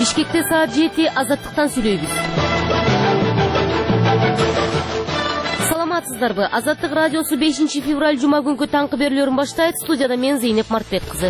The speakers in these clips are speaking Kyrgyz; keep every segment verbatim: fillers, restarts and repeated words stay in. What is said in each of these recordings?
Бишкекте саат жети азаттыктан сүйлөйбүз. Саламатсыздарбы? Азаттык радиосу бешинчи февраль жума күнкү таңкы берүүлөрүн баштайт. Студияда мен Зейнеп Мартбек кызы.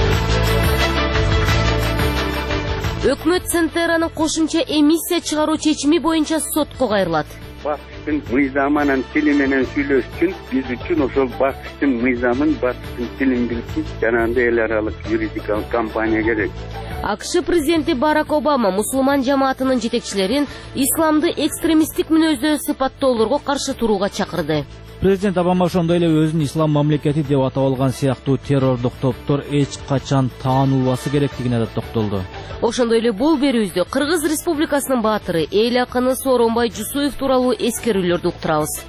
Өкмөт Центеранын кошумча эмиссия чыгаруу чечими боюнча сотко кайрылат. Батыштын мыйзамынын тили менен сүйлөш үчүн биз үчүн ошол Батыштын мыйзамын, Батыштын тилин билген жанагындай эл аралык юридикалык компания керек. АКШ президенти Барак Обама мусулман жамаатынын жетекчилерин исламды экстремисттик мүнөздө сыпаттоолорго каршы турууга чакырды. Президент Обама ошондой эле өзүн ислам мамлекети деп атап алган сыяктуу террордук топтор эч качан таанылбасы керектигине да токтолду. Ошондой эле бул берүүбүздө Кыргыз Республикасынын баатыры, эл акыны Сооронбай Жусуев тууралуу эскерүүлөрдү уктурабыз.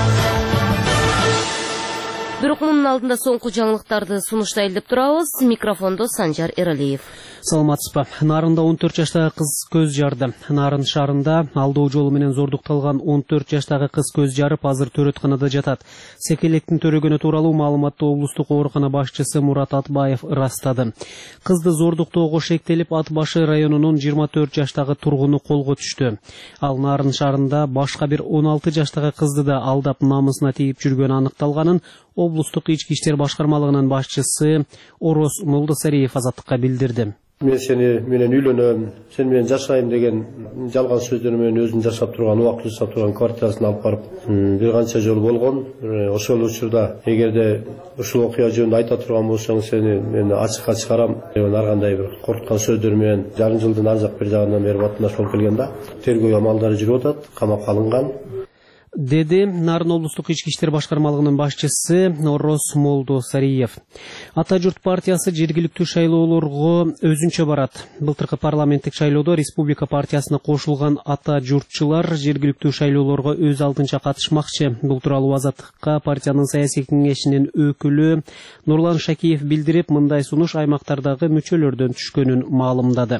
Бирок мунун алдында соңку жаңылыктарды сунуштайлы деп турабыз. Микрофондо Санжар Эралиев. Саламатсызбы. Нарында он төрт жаштагы кыз көз жарды. Нарын шаарында алдоо жолу менен зордукталган он төрт жаштагы кыз көз жарып, азыр төрөтканада жатат. Секелектин төрөгөнү тууралуу маалыматты облустук оорукана башчысы Мурат Атбаев ырастады. Кызды зордуктоого шектелип, Ат башы районунун жыйырма төрт жаштагы тургуну колго түштү. Ал Нарын шаарында башка бир он алты жаштагы кызды да алдап намысына тийип жүргөнү аныкталганын облустук ички иштер башкармалыгынын башчысы Орос Молдосариев Азаттыкка билдирди. Мен сени менен үйлөнөм, сен менен жашайм деген жалган сөздөр менен өзүн жашап турган, убак жашап турган квартирасына алып барып бир канча жолу болгон. Ошол учурда эгерде ушул окуя жөнүндө айта турган болсоң, сени мен ачыкка чыгарам деген ар кандай бир коркуткан сөздөр менен жарым жылдын ар жак бир жагынан бери батнаш болуп келген да. Тергөө амалдары жүрүп атат, камакка алынган. Деди Нарын облустук ички иштер башкармалыгынын башчысы Орос Молдосариев. Ата журт партиясы жергиликтүү шайлоолорго өзүнчө барат. Былтыркы парламенттик шайлоодо Республика партиясына кошулган ата журтчулар жергиликтүү шайлоолорго өз алдынча катышмакчы. Бул тууралуу Азаттыкка партиянын саясий кеңешинин өкүлү Нурлан Шакиев билдирип, мындай сунуш аймактардагы мүчөлөрдөн түшкөнүн маалымдады.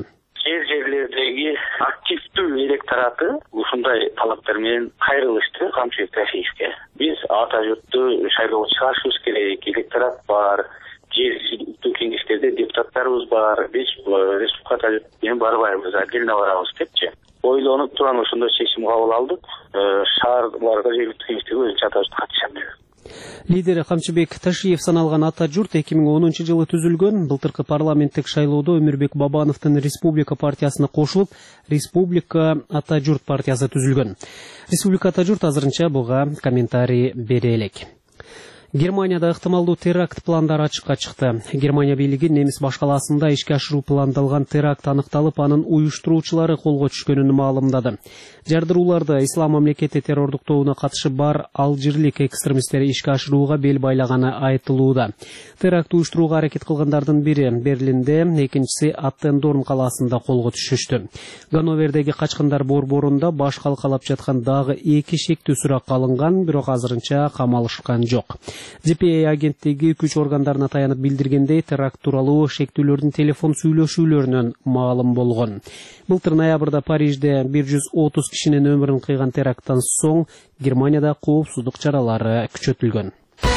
Активдүү электораты ушундай талаптар менен кайрылышты Камчыбек Тахиевке. Биз ата журтту шайлоого чыгарышыбыз керек, электорат бар, жергиликтүү кеңештерде депутаттарыбыз бар, биз республикада менен барбайбыз, отдельно барабыз депчи. Ойлонуп турган ошондой чечим кабыл алдык. Шаарларга жергиликтүү кеңештерге өзүнчө ата журт катышат. Лидери Камчыбек Ташиев саналган ата журт эки миң онунчу жылы түзүлгөн. Былтыркы парламенттик шайлоодо Өмүрбек Бабановдун Республика партиясына кошулуп, Республика ата журт партиясы түзүлгөн. Республика ата журт азырынча буга комментарий бере элек. Германияда ыктымалдуу теракт пландары ачыкка чыкты. Германия бийлиги немис башкаласында ишке ашыруу пландалган теракт аныкталып, анын уюштуруучулары колго түшкөнүн маалымдады. Жардырууларды ислам мамлекети террордук тобуна катышы бар алжирлик экстремисттер ишке ашырууга бел байлаганы айтылууда. Теракт уюштурууга аракет кылгандардын бири Берлинде, экинчиси Аттендорн калаасында колго түшүштү. Ганновердеги качкындар борборунда баш калкалап жаткан дагы эки шектүү суракка алынган, бирок азырынча камалышкан жок. Ди Пи Эй агенттиги күч органдарына таянып билдиргендей, теракт тууралуу шектүүлөрдүн телефон сүйлөшүүлөрүнөн маалым болгон. Былтыр ноябрда Парижде бир жүз отуз кишинин өмүрүн кыйган теракттан соң Германияда коопсуздук чаралары күчөтүлгөн.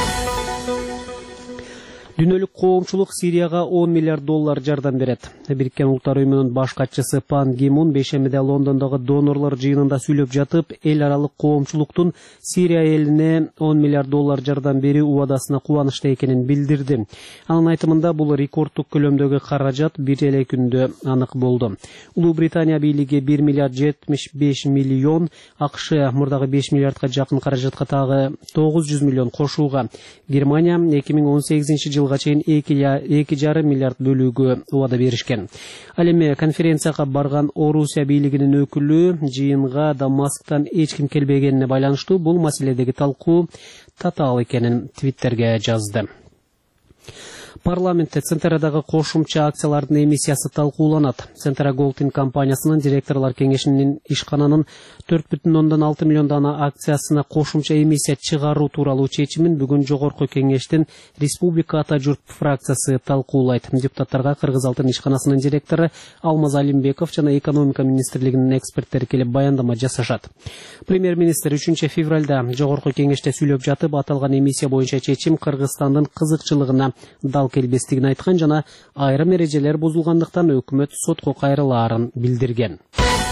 Дүйнөлүк коомчулук Сирияга он миллиард доллар жардам берет. Бириккен Улуттар уюмунун баш катчысы Пан Ги Мун бейшембиде Лондондогу донорлор жыйынында сүйлөп жатып, эл аралык коомчулуктун Сирия элине он миллиард доллар жардам берүү убадасына кубанычта экенин билдирди. Анын айтымында бул рекордтук көлөмдөгү каражат бир эле күндө анык болду. Улуу Британия бийлиги бир миллиард жетимиш беш миллион, АКШ мурдагы беш миллиардка жакын каражатка тагы тогуз жүз миллион кошууга, Германия эки миң он сегизинчи жылга чейин эки жарым миллиард бөлүүгө убада беришкен. Ал эми конференцияга барган Орусия бийлигинин өкүлү жыйынга Дамасктан эч ким келбегенине байланыштуу бул маселедеги талкуу татаал экенин Твиттерге жазды. Парламентте Центерадагы кошумча акциялардын эмиссиясы талкууланат. Центра Голдинг компаниясынын директорлор кеңешинин ишкананын төрт бүтүн ондон алты миллион дана акциясына кошумча эмиссия чыгаруу тууралуу чечимин бүгүн жогорку кеңештин Республика ата журт фракциясы талкуулайт. Депутаттарга Кыргыз алтын ишканасынын директору Алмаз Алимбеков жана экономика министрлигинин эксперттери келип баяндама жасашат. Премьер-министр үчүнчү февралда жогорку кеңеште сүйлөп жатып, аталган эмиссия боюнча чечим Кыргызстандын кызыкчылыгына дал ыңгайлуу келбестигин айткан жана айрым эрежелер бузулгандыктан өкмөт сотко кайрылаарын билдирген.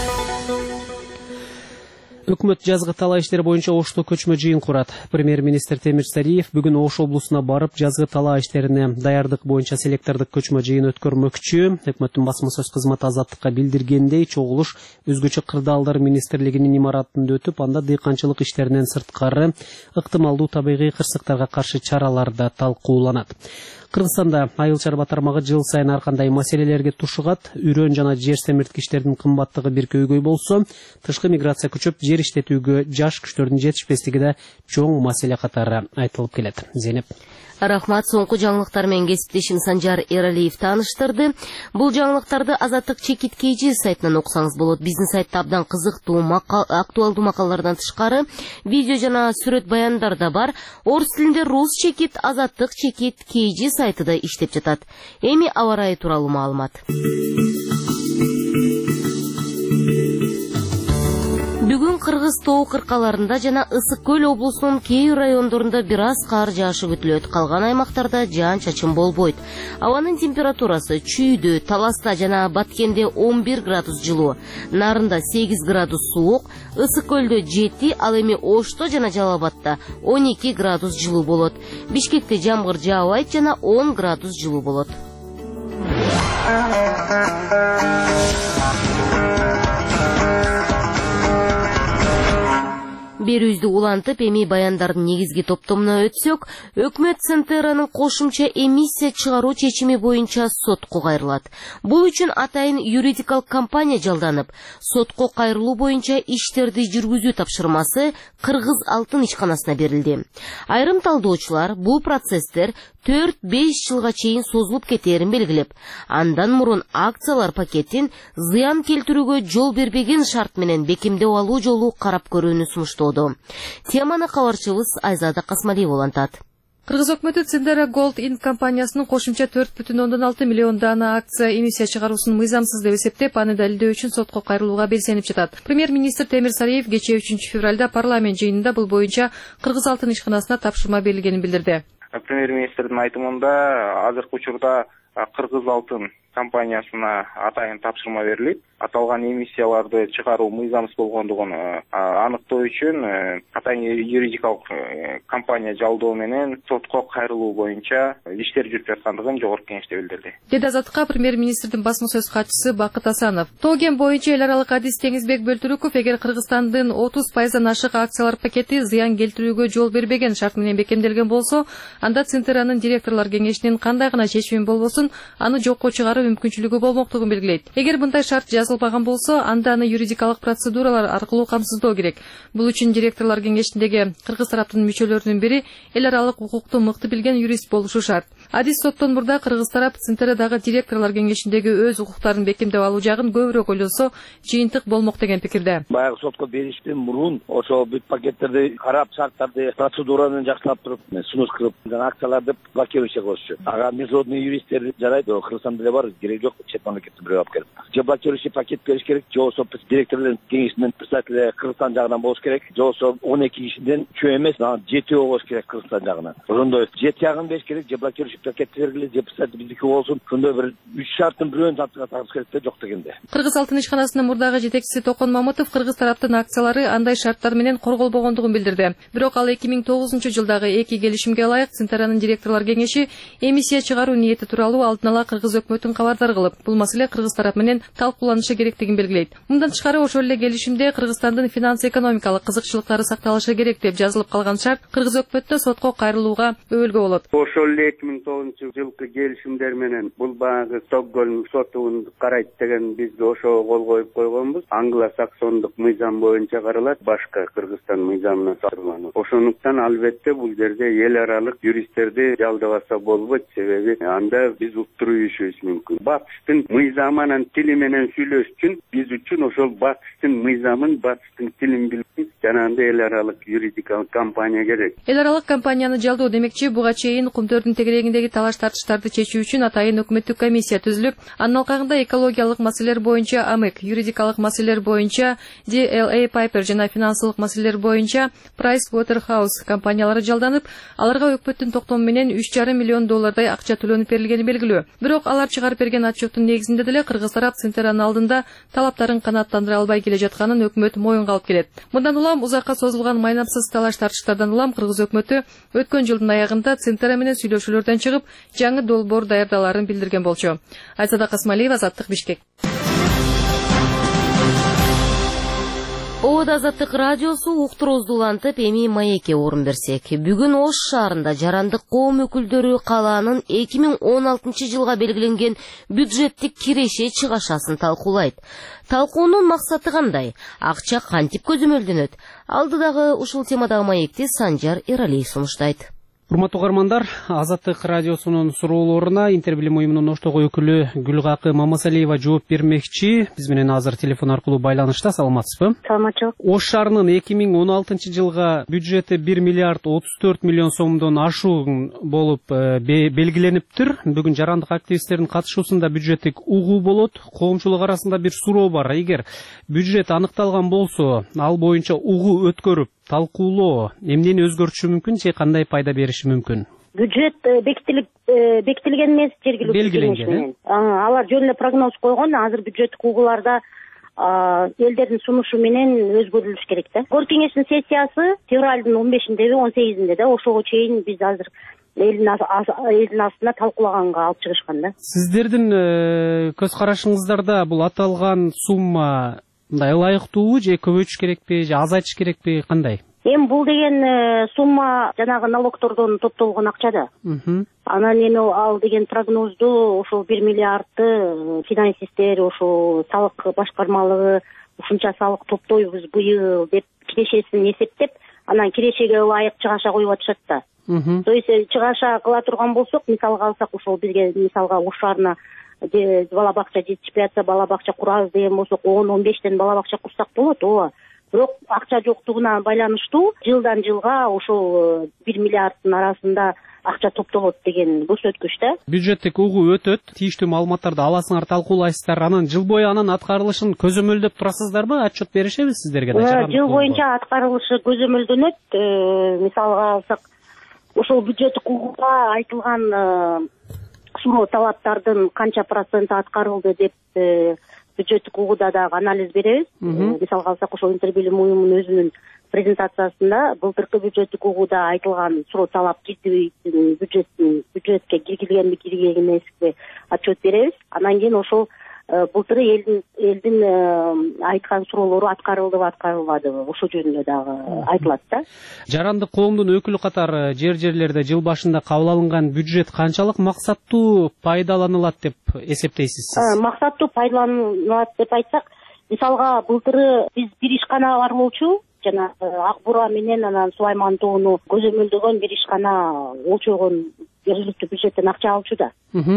Өкмөт жазгы талаа иштери боюнча Ошто көчмө жыйын курат. Премьер-министр Темир Сариев бүгүн Ош облусуна барып, жазгы талаа иштерине даярдык боюнча селектордук көчмө жыйын өткөрмөкчү. Өкмөттүн басма сөз кызматы Азаттыкка билдиргендей, чогулуш өзгөчө кырдаалдар министрлигинин имаратында өтүп, анда дыйканчылык иштеринен сырткары ыктымалдуу табигый кырсыктарга каршы чаралар да талкууланат. Кыргызстанда айыл чарба тармагы жыл сайын ар кандай маселелерге тушугат. Үрөн жана жер семирткичтердин кымбаттыгы бир көйгөй болсо, тышкы миграция күчөп, жер иштетүүгө жаш күчтөрдүн жетишпестиги да чоң маселе катары айтылып келет. Зейнеп. Рахмат, соңку жаңылыктар менен кесиптешим Санжар Эралиев тааныштырды. Бул жаңылыктарды Азаттык чекит kg сайтынан окусаңыз болот. Биздин сайтта абдан кызыктуу, актуалдуу макалалардан тышкары видео жана сүрөт баяндар да бар. Орус тилинде Рус чекит, Азаттык чекит kg сайты да иштеп жатат. Эми аба ырайы тууралуу маалымат. Бүгүн Кыргыз тоо кыркаларында жана Ысык көл облусунун кээ райондорунда бир аз кар жаашы күтүлөт. Калган аймактарда жаан-чачын болбойт. Абанын температурасы Чүйдө, Таласта жана Баткенде он бир градус жылуу, Нарында сегиз градус суук, Ысык көлдө жети, ал эми Ошто жана Жалал Абадта он эки градус жылуу болот. Бишкекте жамгыр жаабайт жана он градус жылуу болот. Берүүздү улантып, эми баяндардын негизги топтомуна өтсөк, өкмөт Центеранын кошумча эмиссия чыгаруу чечими боюнча сотко кайрылат. Бул үчүн атайын юридикалык компания жалданып, сотко кайрылуу боюнча иштерди жүргүзүү тапшырмасы Кыргыз Алтын ишканасына берилди. Айрым талдоочулар бул процесстер төрт-беш жылга чейин созулуп кетерин белгилеп, андан мурун акциялар пакетин зыян келтирүүгө жол бербеген шарт менен бекемдеп алуу жолу карап көрүүнү сунуштоодо. Теманы кабарчыбыз Айзада Касмалиева улантат. Кыргыз өкмөтү Цендера Gold Inc компаниясынын кошумча төрт бүтүн ондон алты миллион дана акция эмиссия чыгаруусун мыйзамсыз деп эсептеп, аны далилдөө үчүн сотко кайрылууга белсенип жатат. Премьер-министр Темир Сариев кечээ үчүнчү февралда парламент жыйынында бул боюнча Кыргыз Алтын ишканасына тапшырма берилгенин билдирди. Премьер-министрдин айтымында азыркы учурда Кыргыз Алтын компаниясына атайын тапшырма берилип, аталган эмиссияларды чыгаруу мыйзамсыз болгондугун аныктоо үчүн атайын юридикалык компания жалдоо менен сотко кайрылуу боюнча иштер жүрүп жаткандыгын жогорку кеңеште билдирди. Деди Азаттыкка премьер-министрдин басма сөз катчысы Бакыт Асанов. Тоген боюнча эл аралык адис Теңизбек Бөлтүрүков эгер Кыргызстандын отуз пайыздан ашык акциялар пакети зыян келтирүүгө жол бербеген шарт менен бекемделген болсо, анда Центеранын директорлор кеңешинин кандай гана чечими болбосун, аны жокко чыгаруу мүмкүнчүлүгү болмоктугун белгилейт. Эгер мындай шарт жазылбаган болсо, анда аны юридикалык процедуралар аркылуу камсыздоо керек. Бул үчүн директорлор кеңешиндеги кыргыз тараптын мүчөлөрүнүн бири эл аралык укукту мыкты билген юрист болушу шарт. Адис соттон мурда кыргыз тарап Центерадагы директорлор кеңешиндеги өз укуктарын бекемдеп алуу жагын көбүрөөк ойлосо, жыйынтык болмок деген пикирде. Баягы сотко бериштен мурун ошо бүт пакеттерди карап, шарттарды, процедураны жакшылап туруп, сунуш кылып, акцияларды блокировать кылышчу. Ага международный юристтер жарайт, Кыргызстанда деле бар, керек жок, чет мамлекеттен бирөө алып келип. Же блокирующий пакет бериш керек, же болсо директорлордун кеңешинин председатели Кыргызстан жагынан болуш керек, же болсо он эки кишиден үчөө эмес, жетөө болуш керек Кыргызстан жагынан. Ошондой жети жагын бериш керек, же блокирующий пакет бергиле, же председатель биздики болсун. Ошондой бир үч шарттын бирөөнү тартып керек да, жок дегенде. Кыргыз Алтын ишканасынын мурдагы жетекчиси Токон Мамутов кыргыз тараптын акциялары андай шарттар менен корголбогондугун билдирди. Бирок ал эки миң тогузунчу жылдагы эки келишимге ылайык Центеранын директорлор кеңеши эмиссия чыгаруу ниети тууралуу алдын ала кыргыз өкмөтүн кабардар кылып, бул маселе кыргыз тарап менен талкууланышы керектигин белгилейт. Мындан тышкары ошол эле келишимде Кыргызстандын финанс-экономикалык кызыкчылыктары сакталышы керек деп жазылып калган шарт кыргыз өкмөттө сотко кайрылууга өбөлгө болот. Ошол эле эки миң тогузунчу жылкы келишимдер менен бул багы Стокгольм сотун карайт деген биз ошого кол коюп койгонбуз. Англо-саксондук мыйзам боюнча каралат, башка Кыргызстан мыйзамына салынган. Ошондуктан албетте бул жерде эл аралык юристтерди жалдабаса болбойт, себеби анда биз уктуруушубуз мүмкүн. Батыштын мыйзамынын тили менен сүйлөш үчүн биз үчүн ошол батыштын мыйзамын, батыштын тилин билген жанагындай эл аралык юридикалык компания керек. Эл аралык компанияны жалдоо демекчи буга чейин Кумтөрдүн тегерегинде жээндиги талаш тартыштарды чечүү үчүн атайын өкмөттүк комиссия түзүлүп, анын алкагында экологиялык маселелер боюнча АМЭК, юридикалык маселелер боюнча ди эл эй Piper жана финансылык маселелер боюнча Pricewaterhouse компаниялары жалданып, аларга өкмөттүн токтому менен үч жарым миллион доллардай акча төлөнүп берилгени белгилүү. Бирок алар чыгарып берген отчеттун негизинде деле кыргыз тарап Центеранын алдында талаптарын канааттандыра албай келе жатканын өкмөт моюнга алып келет. Мындан улам узакка созулган майнапсыз талаш тартыштардан улам кыргыз өкмөтү өткөн жылдын аягында Центера менен сүйлөшүүлөрдөн чыгып, жаңы долбоор даярдаларын билдирген болчу. Айсада Касмалиева, Азаттык, Бишкек. Оод Азаттык радиосу уктурууздуу улантып, эми маекке орун берсек. Бүгүн Ош шаарында жарандык коом өкүлдөрү калаанын эки миң он алтынчы жылга белгиленген бюджеттик киреше чыгашасын талкуулайт. Талкуунун максаты кандай? Акча кантип көзөмөлдөнөт? Алдыдагы ушул темадагы маекти Санжар Эралиев сунуштайт. Урматтуу угармандар, Азаттык радиосунун суроолоруна Интербилим уюмунун Оштогу өкүлү Гүлгакы Мамасалиева жооп бермекчи. Биз менен азыр телефон аркылуу байланышта. Саламатсызбы? Саламатчылык. Ош шаарынын эки миң он алтынчы жылга бюджети бир миллиард отуз төрт миллион сомдон ашуу болуп белгилениптир. Бүгүн жарандык активисттердин катышуусунда бюджеттик угуу болот. Коомчулук арасында бир суроо бар. Эгер бюджет аныкталган болсо, ал боюнча угуу өткөрүп талкуулоо эмнени өзгөртүшү мүмкүн же кандай пайда бериши мүмкүн? Бюджет бекитилип бекитилген эмес, жергиликтүү кеңеш менен. Алар жөн эле прогноз койгон. Азыр бюджеттик угууларда элдердин сунушу менен өзгөрүлүш керек да. Кор кеңештин сессиясы февралдын он бешиндеби он сегизинде да, ошого чейин биз азыр элдин астына талкуулаганга алып чыгышкан да. Сиздердин көз карашыңыздарда бул аталган сумма мындай ылайыктуубу же көбөйтүш керекпи же азайтыш керекпи, кандай? Эми бул деген сумма жанагы налогтордон топтолгон акча да. Анан эми ал деген прогнозду ошол бир миллиардты финансисттер, ошол салык башкармалыгы ушунча салык топтойбуз быйыл деп кирешесин эсептеп, анан кирешеге ылайык чыгаша коюп атышат да. То есть чыгаша кыла турган болсок, мисалга алсак, ошол бизге мисалга Ош шаарына бала бакча жетишпей атса, бала бакча курабыз деген болсок, он он бештен бала бакча курсак болот, ооба. Бирок акча жоктугуна байланыштуу жылдан жылга ошол бир миллиарддын арасында акча топтолот деген көрсөткүч да. Бюджеттик угуу өтөт, тийиштүү маалыматтарды аласыңар, талкуулайсыздар, анан жыл бою анын аткарылышын көзөмөлдөп турасыздарбы? Отчет беришеби сиздерге да? Жыл боюнча аткарылышы көзөмөлдөнөт. Мисалга алсак, ошол бюджеттик угууда айтылган суроо талаптардын канча проценти аткарылды деп бюджеттик угууда дагы анализ беребиз. Мисалга алсак, ошол Интербилим уюмунун өзүнүн презентациясында былтыркы бюджеттик угууда айтылган суроо талап киргизбейтин бюджеттин бюджетке киргизилгенби киргизилген эмеспи отчет беребиз. Анан кийин ошол былтыры элдин элдин айткан суроолору аткарылдыбы аткарылбадыбы, ошол жөнүндө дагы айтылат да. Жарандык коомдун өкүлү катары жер жерлерде жыл башында кабыл алынган бюджет канчалык максаттуу пайдаланылат деп эсептейсиз сиз? Максаттуу пайдаланылат деп айтсак, мисалга былтыры биз бир ишкана бар болчу, жана Ак Бура менен анан Сулайман тоону көзөмөлдөгөн бир ишкана олчогон жергиликтүү бюджеттен акча алчу да.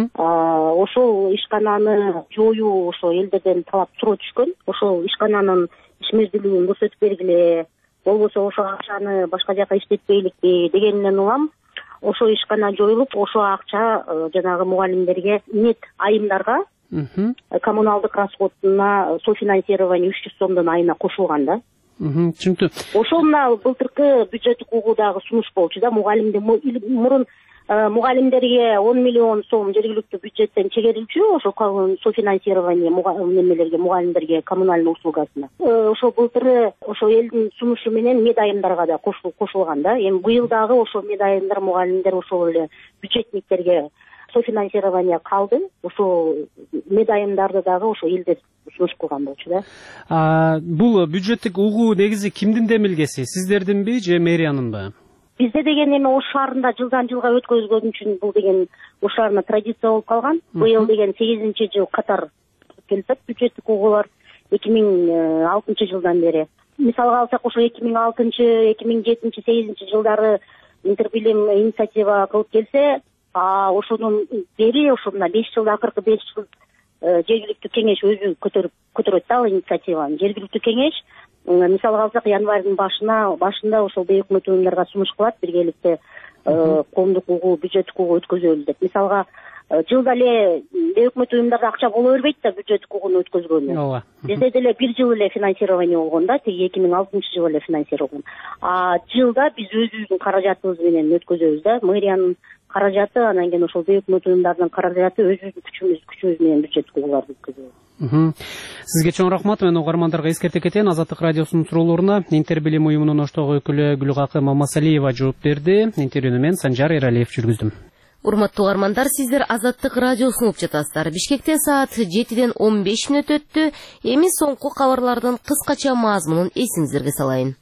Ошол ишкананы жоюу ошо элдерден талап суроо түшкөн. Ошол ишкананын ишмердүүлүгүн көрсөтүп бергиле, болбосо ошол акчаны башка жака иштетпейликпи дегенден улам ошол ишкана жоюлуп, ошол акча жанагы мугалимдерге нет айымдарга коммуналдык расходуна софинансирование үч жүз сомдон айына кошулган да. Түшүнүктүү. Ошол мына былтыркы бюджеттик угуудагы сунуш болчу да. Мугалимдер мурун мугалимдерге он миллион сом жергиликтүү бюджеттен чегерилчү, ошо софинансирование немелерге, мугалимдерге коммунальный услугасына. Ошо былтыры ошо элдин сунушу менен медайымдарга да кошулган да. Эми быйыл дагы ошо медайымдар, мугалимдер ошол эле бюджетниктерге софинансирование калды. Ошо медайымдарды дагы ошо элдер сунуш кылган болчу да. Бул бюджеттик угуу негизи кимдин демилгеси? Сиздердинби же мэриянынбы? Бизде деген эми Ош шаарында жылдан жылга өткөзгөн үчүн бул деген Ош шаарында традиция болуп калган. Быйыл деген сегизинчи жыл катар келсек бюджеттик угуулар эки миң алтынчы жылдан бери. Мисалга алсак, ошо эки миң алтынчы, эки миң жетинчи, сегизинчи жылдары Интербилим инициатива кылып келсе, ошонун бери ошо мына беш жылда акыркы беш жыл жергиликтүү кеңеш өзү көтөрүп көтөрөт да ал инициативаны. Жергиликтүү кеңеш мисалга алсак январдын башына башында ошол бейөкмөт уюмдарга сунуш кылат, биргеликте коомдук угуу, бюджеттик угуу өткөзөлү деп. Мисалга жылда эле бейөкмөт уюмдарда акча боло бербейт да бюджеттик угууну өткөзгөнү. Ооба. Бизде деле бир жыл эле финансирование болгон да, тиги эки миң алтынчы жылы эле финансирование. А жылда биз өзүбүздүн каражатыбыз менен өткөзөбүз да. Мэриянын каражаты, анан кийин ошол бейөкмөт уюмдардын каражаты, өзүбүздүн күчүбүз күчүбүз менен бюджеттик угууларды өткөзөбүз. Сизге чоң рахмат. Мен угармандарга эскерте кетейин. Азаттык радиосунун суроолоруна Интербилим уюмунун оштогу өкүлү Гүлгакы Мамасалиева жооп берди. Интервьюну мен Санжар Эралиев жүргүздүм. Урматтуу угармандар, сиздер Азаттык радиосун угуп жатасыздар. Бишкекте саат жетиден он беш мүнөт өттү. Эми соңку кабарлардын кыскача мазмунун эсиңиздерге салайын.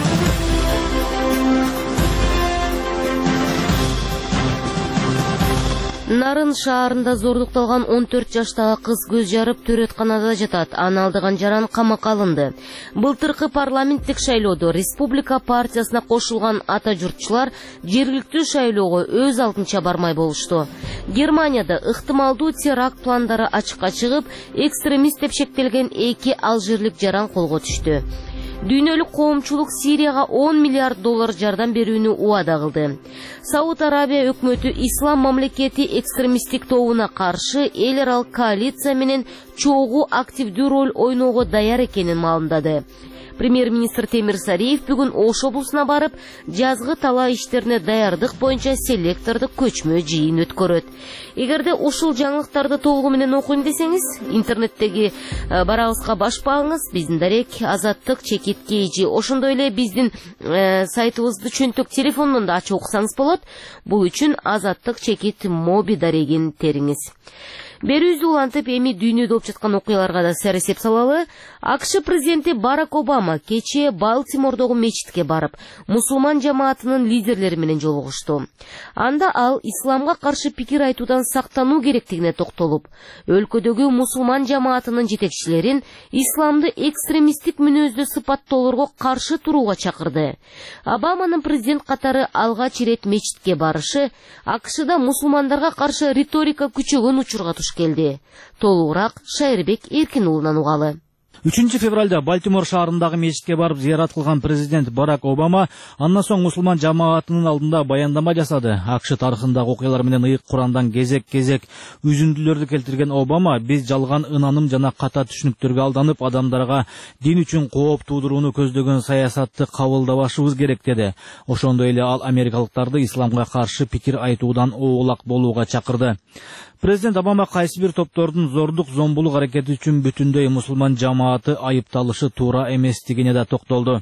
Нарын шаарында зордукталган он төрт жаштагы кыз көз жарып төрөтканада жатат. Аны алдыган жаран камакка алынды. Былтыркы парламенттик шайлоодо Республика партиясына кошулган ата журтчулар жергиликтүү шайлоого өз алдынча бармай болушту. Германияда ыктымалдуу теракт пландары ачыкка чыгып, экстремист деп шектелген эки алжирлик жаран колго түштү. Дүйнөлүк коомчулук Сирияга он миллиард доллар жардам берүүнү убада кылды. Сауд Арабия өкмөтү Ислам мамлекети экстремисттик тобуна каршы эл аралык коалиция менен чогуу активдүү роль ойноого даяр экенин маалымдады. Премьер-министр Темир Сариев бүгүн Ош облусуна барып, жазгы талаа иштерине даярдык боюнча селектордук көчмө жыйын өткөрөт. Эгерде ушул жаңылыктарды толугу менен окуйм десеңиз, интернеттеги барабызга баш багыңыз, биздин дарек Азаттык чекит kg. Ошондой эле биздин сайтыбызды чөнтөк телефондон да ачып окусаңыз болот. Бул үчүн Азаттык чекит моби дарегин териңиз. Берүүзү улантып, эми дүйнөдө болуп жаткан окуяларга да сер эсеп салалы. АКШ президенти Барак Обама кечээ Балтимордогу мечитке барып, мусулман жамаатынын лидерлери менен жолугушту. Анда ал исламга каршы пикир айтуудан сактануу керектигине токтолуп, өлкөдөгү мусулман жамаатынын жетекчилерин исламды экстремисттик мүнөздүү сыпаттоолорго каршы турууга чакырды. Обаманын президент катары алгач ирет мечитке барышы АКШда мусулмандарга каршы риторика күчөгөн учурга келди. Толугураак Шайырбек Эркин уулунан угалы. үчүнчү февралда Балтимор шаарындагы мечитке барып зыярат кылган президент Барак Обама андан соң мусулман жамаатынын алдында баяндама жасады. АКШ тарыхындагы окуялар менен ыйык Курандан кезек-кезек үзүндүлөрдү келтирген Обама биз жалган ынаным жана ката түшүнүктөргө алданып адамдарга дин үчүн кооп туудурууну көздөгөн саясатты кабылдабашыбыз керек деди. Ошондой эле ал америкалыктарды исламга каршы пикир айтуудан оолак болууга чакырды. Президент Обама кайсы бир топтордун зордук зомбулук аракети үчүн бүтүндөй мусулман жамааты айыпталышы туура эместигине да токтолду.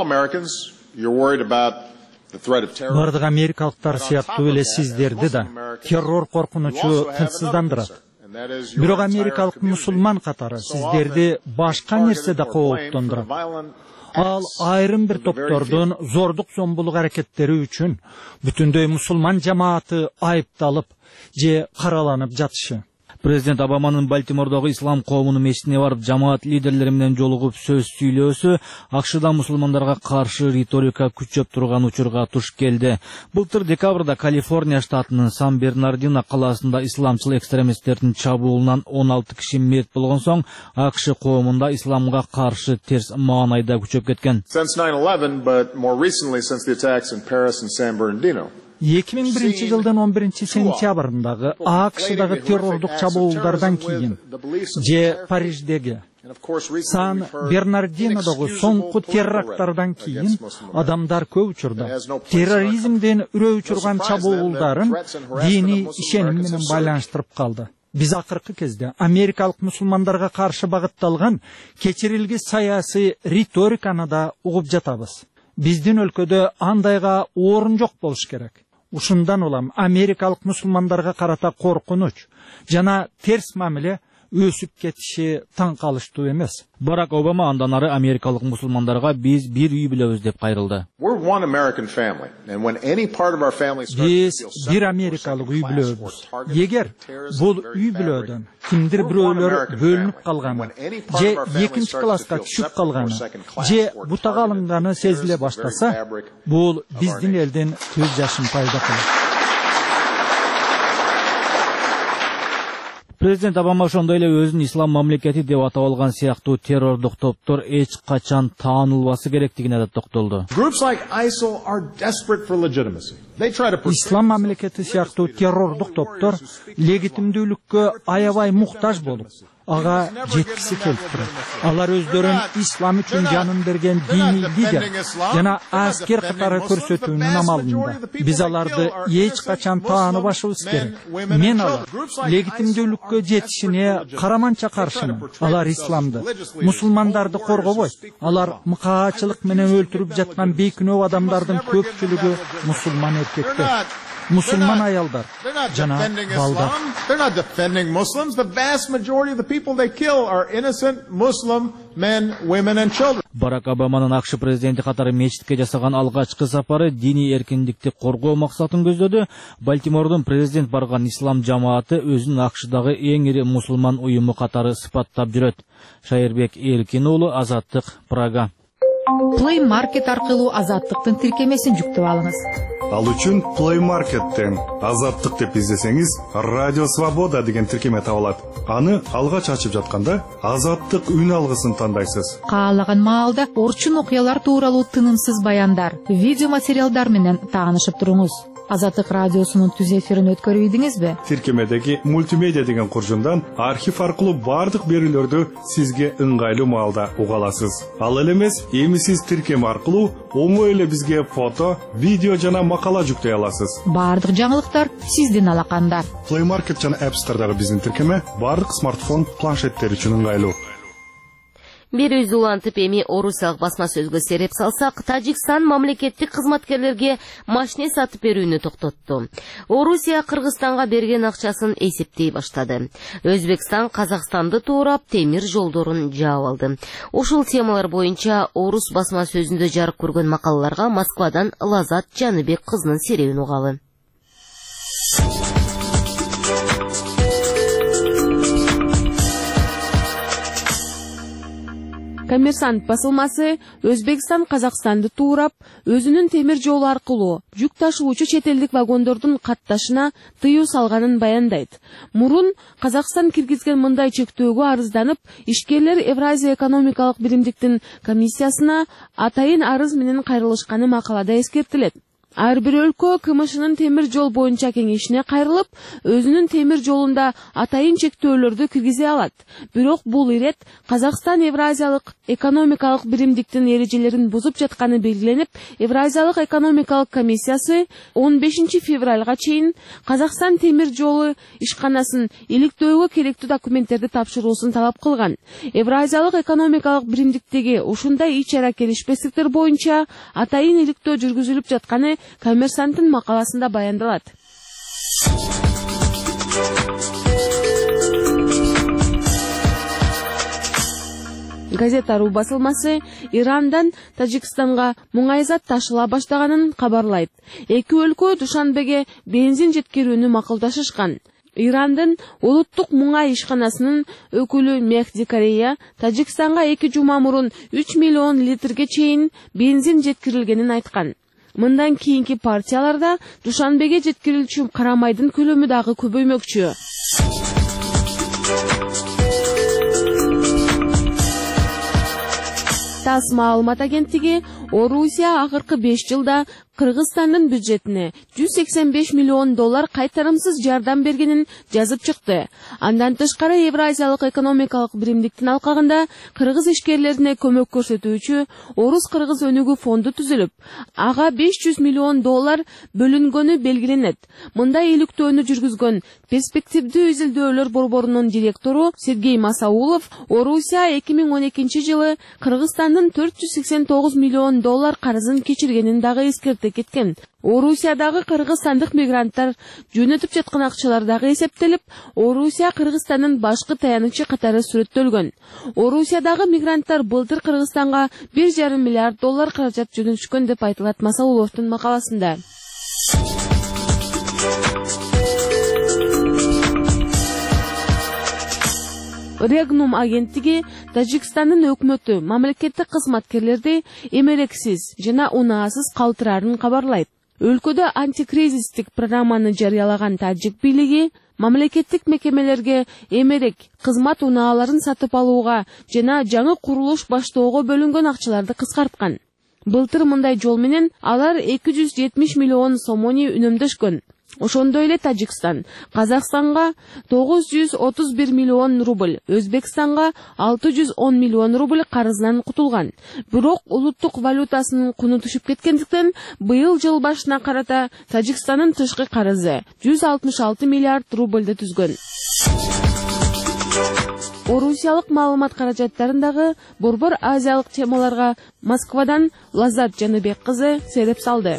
Бардык америкалыктар сыяктуу эле сиздерди да террор коркунучу тынчсыздандырат. Бирок америкалык мусулман катары сиздерди башка нерседе кооптондурат. Ал айрым бир топтордун зордук зомбулук аракеттери үчүн бүтүндөй мусулман жамааты айыпталып же караланып жатышы. Президент Обаманын Балтимордогу ислам коомунун мечитине барып жамаат лидерлери менен жолугуп сөз сүйлөөсү АКШда мусулмандарга каршы риторика күчөп турган учурга туш келди. Былтыр декабрда Калифорния штатынын Сан-Бернардино калаасында исламчыл экстремисттердин чабуулунан он алты киши мерт болгон соң АКШ коомунда исламга каршы терс маанайда күчөп кеткен. эки миң биринчи жылдын он биринчи сентябрындагы АКШдагы террордук чабуулдардан кийин же Париждеги Сан-Бернардинодогу соңку теракттардан кийин адамдар көп учурда терроризмден үрөө учурган чабуулдарын диний ишеним менен байланыштырып калды. Биз акыркы кезде америкалык мусулмандарга каршы багытталган кечирилгис саясий риториканы да угуп жатабыз. Биздин өлкөдө андайга орун жок болуш керек. Ушундан улам америкалык мусулмандарга карата коркунуч жана терс мамиле өсүп кетиши таң калыштуу эмес. Барак Обама андан ары америкалык мусулмандарга биз бир үй бүлөбүз деп кайрылды. Биз бир америкалык үй бүлөбүз. Эгер бул үй бүлөдөн кимдир бирөөлөр бөлүнүп калганы же экинчи класска түшүп калганы же бутага алынганы сезиле баштаса, бул биздин элдин көз жашын пайда кылат. Президент Обама ошондой эле өзүн ислам мамлекети деп атап алган сыяктуу террордук топтор эч качан таанылбасы керектигине да токтолду. Ислам мамлекети сыяктуу террордук топтор легитимдүүлүккө аябай муктаж болуп, ага жеткиси келип турат. Алар өздөрүн ислам үчүн жанын берген диний лидер жана аскер катары көрсөтүүнүн амалында. Биз аларды эч качан тааныбашыбыз керек. Мен алар легитимдүүлүккө жетишине караманча каршымын. Алар исламды, мусулмандарды коргобойт. Алар мыкаачылык менен өлтүрүп жаткан бейкүнөө адамдардын көпчүлүгү мусулман эркектер, мусулман аялдар жана балдар. They're not defending Muslims. The vast majority of the people they kill are innocent Muslim men, women and children. Барак Обаманын АКШ президенти катары мечитке жасаган алгачкы сапары диний эркиндикти коргоо максатын көздөдү. Балтимордун президент барган ислам жамааты өзүнүн АКШдагы эң ири мусулман уюму катары сыпаттап жүрөт. Шайырбек Эркин уулу, Азаттык, Прага. Play Market аркылуу Азаттыктын тиркемесин жүктөп алыңыз. Ал үчүн Play Market'тен Азаттык деп издесеңиз, Радио Свобода деген тиркеме табылат. Аны алгач ачып жатканда Азаттык үн алгысын тандайсыз. Каалаган маалда орчун окуялар тууралуу тынымсыз баяндар, видео материалдар менен таанышып туруңуз. Азаттык радиосунун түз эфирин өткөрүп идиңизби? Тиркемедеги мультимедиа деген куржундан архив аркылуу бардык берүүлөрдү сизге ыңгайлуу маалда уга аласыз. Ал эле эмес, эми сиз тиркеме аркылуу оңой эле бизге фото, видео жана макала жүктөй аласыз. Бардык жаңылыктар сиздин алаканда. Play Market жана App Store'дагы биздин тиркеме бардык смартфон, планшеттер үчүн ыңгайлуу. Бир үз улантып эми орусиялык басма сөзгө сереп салсак, Тажикстан мамлекеттик кызматкерлерге машине сатып берүүнү токтотту. Орусия Кыргызстанга берген акчасын эсептей баштады. Өзбекстан Казакстанды туурап темир жолдорун жаап алды. Ушул темалар боюнча орус басма сөзүндө жарык көргөн макалаларга Москвадан Лазат Жаныбек кызынын серебин угалы. Коммерсант басылмасы Өзбекстан Казакстанды туурап, өзүнүн темир жолу аркылуу жүк ташуучу чет элдик вагондордун катташына тыюу салганын баяндайт. Мурун Казакстан киргизген мындай чектөөгө арызданып, ишкерлер Евразия экономикалык биримдиктин комиссиясына атайын арыз менен кайрылышканы макалада эскертилет. Ар бир өлкө КМШнын темир жол боюнча кеңешине кайрылып, өзүнүн темир жолунда атайын чектөөлөрдү киргизе алат. Бирок бул ирет Казакстан Евразиялык экономикалык биримдиктин эрежелерин бузуп жатканы белгиленип, Евразиялык экономикалык комиссиясы он бешинчи февралга чейин Казакстан темир жолу ишканасын иликтөөгө керектүү документтерди тапшыруусун талап кылган. Евразиялык экономикалык биримдиктеги ушундай ич-чара келишпестиктер боюнча атайын иликтөө жүргүзүлүп жатканы Коммерсанттын макаласында баяндалат. Газета.ру басылмасы Ирандан Тажикстанга муңайзат ташыла баштаганын кабарлайт. Эки өлкө Душанбеге бензин жеткирүүнү макулдашышкан. Ирандын улуттук муңай ишканасынын өкүлү Мехди Корея Тажикстанга эки жума мурун үч миллион литрге чейин бензин жеткирилгенин айткан. Мындан кийинки партияларда Душанбеге жеткирилчү карамайдын көлөмү дагы көбөймөкчү. ТАСС маалымат агенттиги Орусия акыркы беш жылда Кыргызстандын бюджетине жүз сексен беш миллион доллар кайтарымсыз жардам бергенин жазып чыкты. Андан тышкары Евразиялык экономикалык биримдиктин алкагында кыргыз ишкерлерине көмөк көрсөтүүчү Орус-Кыргыз өнүгүү фонду түзүлүп, ага беш жүз миллион доллар бөлүнгөнү белгиленет. Мындай иликтөөнү жүргүзгөн перспективдүү изилдөөлөр борборунун директору Сергей Масаулов Орусия эки миң он экинчи жылы Кыргызстандын төрт жүз сексен тогуз миллион доллар карызын кечиргенин дагы эскертти кеткен. Орусиядагы кыргызстандык мигранттар жөнөтүп жаткан акчалар дагы эсептелип, Орусия Кыргызстандын башкы таянычы катары сүрөттөлгөн. Орусиядагы мигранттар былтыр Кыргызстанга бир жарым миллиард доллар каражат жөнөтүшкөн деп айтылат Масауловдун макаласында. Регнум агенттиги Тажикстандын өкмөтү мамлекеттик кызматкерлерди эмерексиз жана унаасыз калтырарын кабарлайт. өлкөдө антикризистик программаны жарыялаган тажик бийлиги мамлекеттик мекемелерге эмерек кызмат унааларын сатып алууга жана жаңы курулуш баштоого бөлүнгөн акчаларды кыскарткан. Былтыр мындай жол менен алар эки жүз жетимиш миллион сомони үнөмдөшкөн. Ошондой эле Тажикстан Казакстанга тогуз жүз отуз бир миллион рубль, Өзбекстанга алты жүз он миллион рубль карызынан кутулган. Бирок улуттук валютасынын куну түшүп кеткендиктен быйыл жыл башына карата Тажикстандын тышкы карызы жүз алтымыш алты миллиард рубльды түзгөн. Орусиялык маалымат каражаттарындагы борбор азиялык темаларга Москвадан Лаззат Жаныбек кызы сереп салды.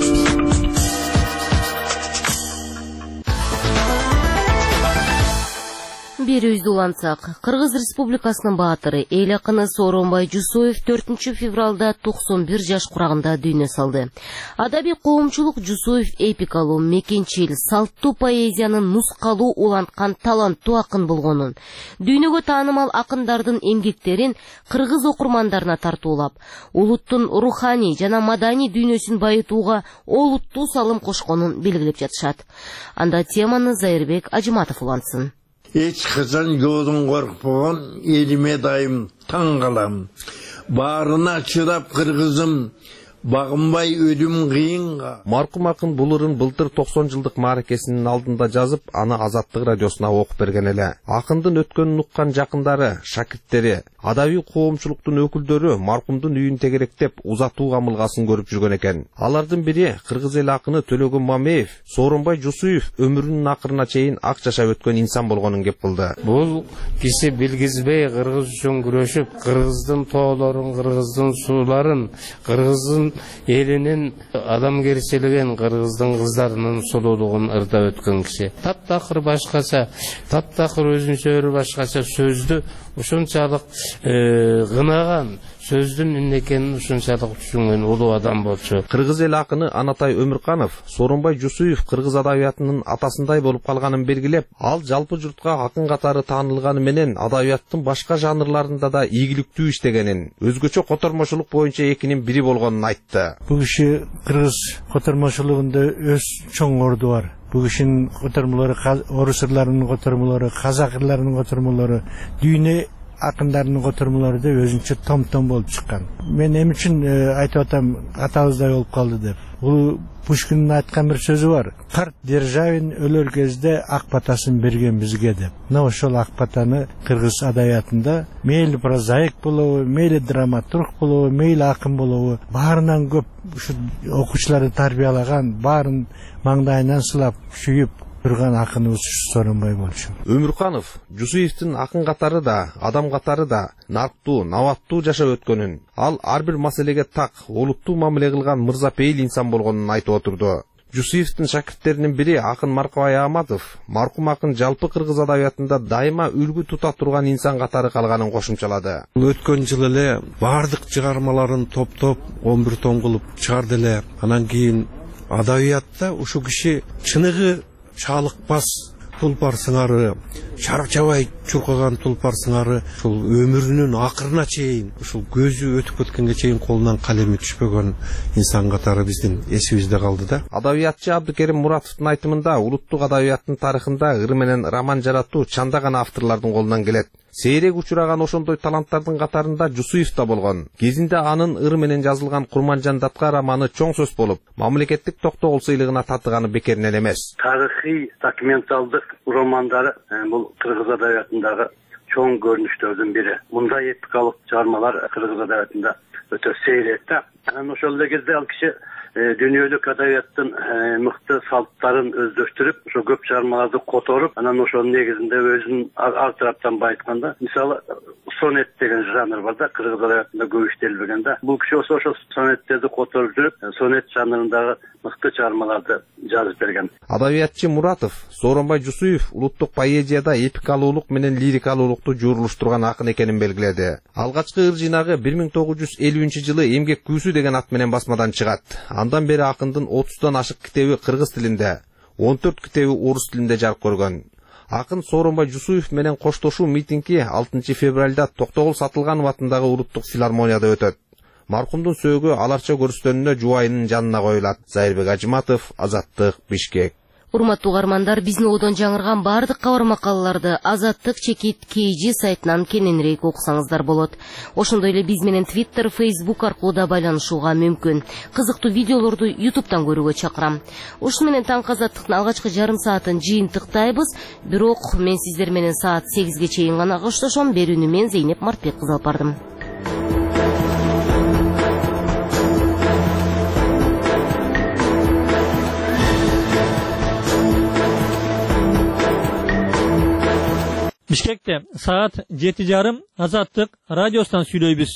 Берүүбүздү улантсак, Кыргыз Республикасынын баатыры эл акыны Сооронбай Жусуев төртүнчү февралда токсон бир жаш курагында дүйнө салды. Адабий коомчулук Жусуев эпикалуу, мекенчил, салттуу поэзиянын нускалуу уланткан таланттуу акын болгонун, дүйнөгө таанымал акындардын эмгектерин кыргыз окурмандарына тартуулап, улуттун руханий жана маданий дүйнөсүн байытууга олуттуу салым кошконун белгилеп жатышат. Анда теманы Зайырбек Ажыматов улантсын. Эч качан жолдон коркпогон элиме дайым таң калам. Баарына чыдап кыргызым, багынбай өлүм кыйынга. Маркум акын бул ырын былтыр токсон жылдык мааракесинин алдында жазып, аны Азаттык радиосуна окуп берген эле. Акындын өткөнүн уккан жакындары, шакирттери, адабий коомчулуктун өкүлдөрү маркумдун үйүн тегеректеп узатуу камылгасын көрүп жүргөн экен. Алардын бири кыргыз эл акыны Төлөгөн Мамеев, Сооронбай Жусуев өмүрүнүн акырына чейин ак жашап өткөн инсан болгонун кеп кылды. Бул киши билгизбей кыргыз үчүн күрөшүп, кыргыздын тоолорун, кыргыздын сууларын, кыргыздын элинин адамгерчилигин, кыргыздын кыздарынын сулуулугун ырдап өткөн киши. Таптакыр башкача, таптакыр өзүнчө өр башкача сөздү ушунчалык гынаган, сөздүн эмне экенин ушунчалык түшүнгөн улуу адам болчу. Кыргыз эл акыны Анатай Өмүрканов Сооронбай Жусуев кыргыз адабиятынын атасындай болуп калганын белгилеп, ал жалпы журтка акын катары таанылганы менен адабияттын башка жанрларында да ийгиликтүү иштегенин, өзгөчө котормочулук боюнча экинин бири болгонун айтты. Бул киши кыргыз котормочулугунда өз чоң орду бар. Бул кишинин котормолору, орус ырларынын котормолору, казак ырларынын котормолору, дүйнө акындарынын котормолору да өзүнчө том-том болуп чыккан. Мен эми үчүн айтып атам, атабыздай болуп калды деп. Бул Пушкиндин айткан бир сөзү бар. Карт Державин өлөр кезде ак батасын берген бизге деп. Мына ошол ак батаны кыргыз адабиятында мейли прозаик болобу, мейли драматург болобу, мейли акын болобу, баарынан көп ушу окуучуларды тарбиялаган, баарын маңдайынан сылап, сүйүп турган акыныбыз Сооронбай болчу. Өмүрканов Жусуевдин акын катары да, адам катары да нарктуу, наваттуу жашап өткөнүн, ал ар бир маселеге так, олуттуу мамиле кылган мырзапейил инсан болгонун айтып отурду. Жусуевдин шакирттеринин бири акын Маркабай Ахматов, маркум акын жалпы кыргыз адабиятында дайыма үлгү тута турган инсан катары калганын кошумчалады. Өткөн жылы эле бардык чыгармаларын топтоп он бир том кылып чыгарды эле. Анан кийин адабиятта ушу киши чыныгы чалыкпас тулпар сыңары, чарчабай чуркаган тулпар сыңары, ушул өмүрүнүн акырына чейин, ушул көзү өтүп кеткенге чейин колунан калеми түшпөгөн инсан катары биздин эсибизде калды да. Адабиятчы Абдыкерим Муратовдун айтымында улуттук адабияттын тарыхында ыр менен роман жаратуу чанда гана авторлордун колунан келет. Сейрек учураган ошондой таланттардын катарында Жусуев да болгон. Кезинде анын ыр менен жазылган Курманжан Датка романы чоң сөз болуп, мамлекеттик токтогул сыйлыгына татыганы бекеринен эмес. Тарыхый документалдык романдары бул кыргыз адабиятындагы чоң көрүнүштөрдүн бири. Мындай эпикалык чыгармалар кыргыз адабиятында өтө сейрек да. Анан ошол эле кезде ал киши дүйнөлүк адабияттын мыкты салттарын өздөштүрүп, ошо көп чыгармаларды которуп, анан ошонун негизинде өзүн ар тараптан байытканда, мисалы сонет деген жанр бар да, кыргыз адабиятында көп иштелбеген да. Бул киши ошо ошо сонеттерди которуп жүрүп, сонет жанрындагы мыкты чыгармаларды жазып берген. Адабиятчы Муратов Сооронбай Жусуев улуттук поэзияда эпикалуулук менен лирикалуулукту жуурулуштурган акын экенин белгиледи. Алгачкы ыр жыйнагы бир миң тогуз жүз элүүнчү жылы Эмгек күүсү деген ат менен басмадан чыгат. Андан бери акындын отуздан ашык китеби кыргыз тилинде, он төрт китеби орус тилинде жарык көргөн. Акын Сооронбай Жусуев менен коштошуу митинги алтынчы февралда Токтогул Сатылганов атындагы улуттук филармонияда өтөт. маркумдун сөөгү аларча көрүстөнүнө жубайынын жанына коюлат. Зайырбек Ажыматов, Азаттык, Бишкек. Урматтуу угармандар, биздин одон жаңырган бардык кабар макалаларды Азаттык чекит кей жи сайтынан кененирээк окусаңыздар болот. Ошондой эле биз менен Twitter, Facebook аркылуу да байланышууга мүмкүн. Кызыктуу видеолорду YouTube'дан көрүүгө чакырам. Ушуну менен таңкы Азаттыктын алгачкы жарым саатын жыйынтыктайбыз. Бирок мен сиздер менен саат сегизге чейин гана коштошом. Берүүнү мен Зейнеп Мартбек кызы алып бардым. Бишкекте саат жети жарым Азаттык радиосунан сүйлөйбүз.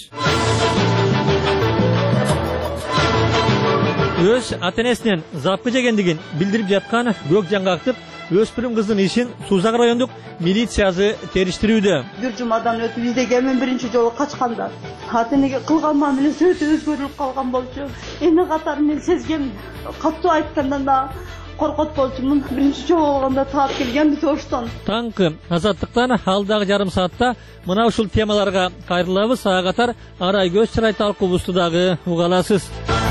Өз ата-энесинен запкы жегендигин билдирип жаткан көк жаңгактык өспүрүм кыздын ишин Сузак райондук милициясы териштирүүдө. Бир жумадан өтүп издеген мен биринчи жолу качканда ата-энеге кылган мамилеси өтө өзгөрүлүп калган болчу. Эми катары мен сезгем, каттуу айткандан да коркот болчумун. Биринчи жолу болгондо таап келгенбиз оштон. Таңкы Азаттыктан алдагы жарым саатта мына ушул темаларга кайрылабыз. Ага катар Арай көз чырай талкуубузду дагы уга аласыз.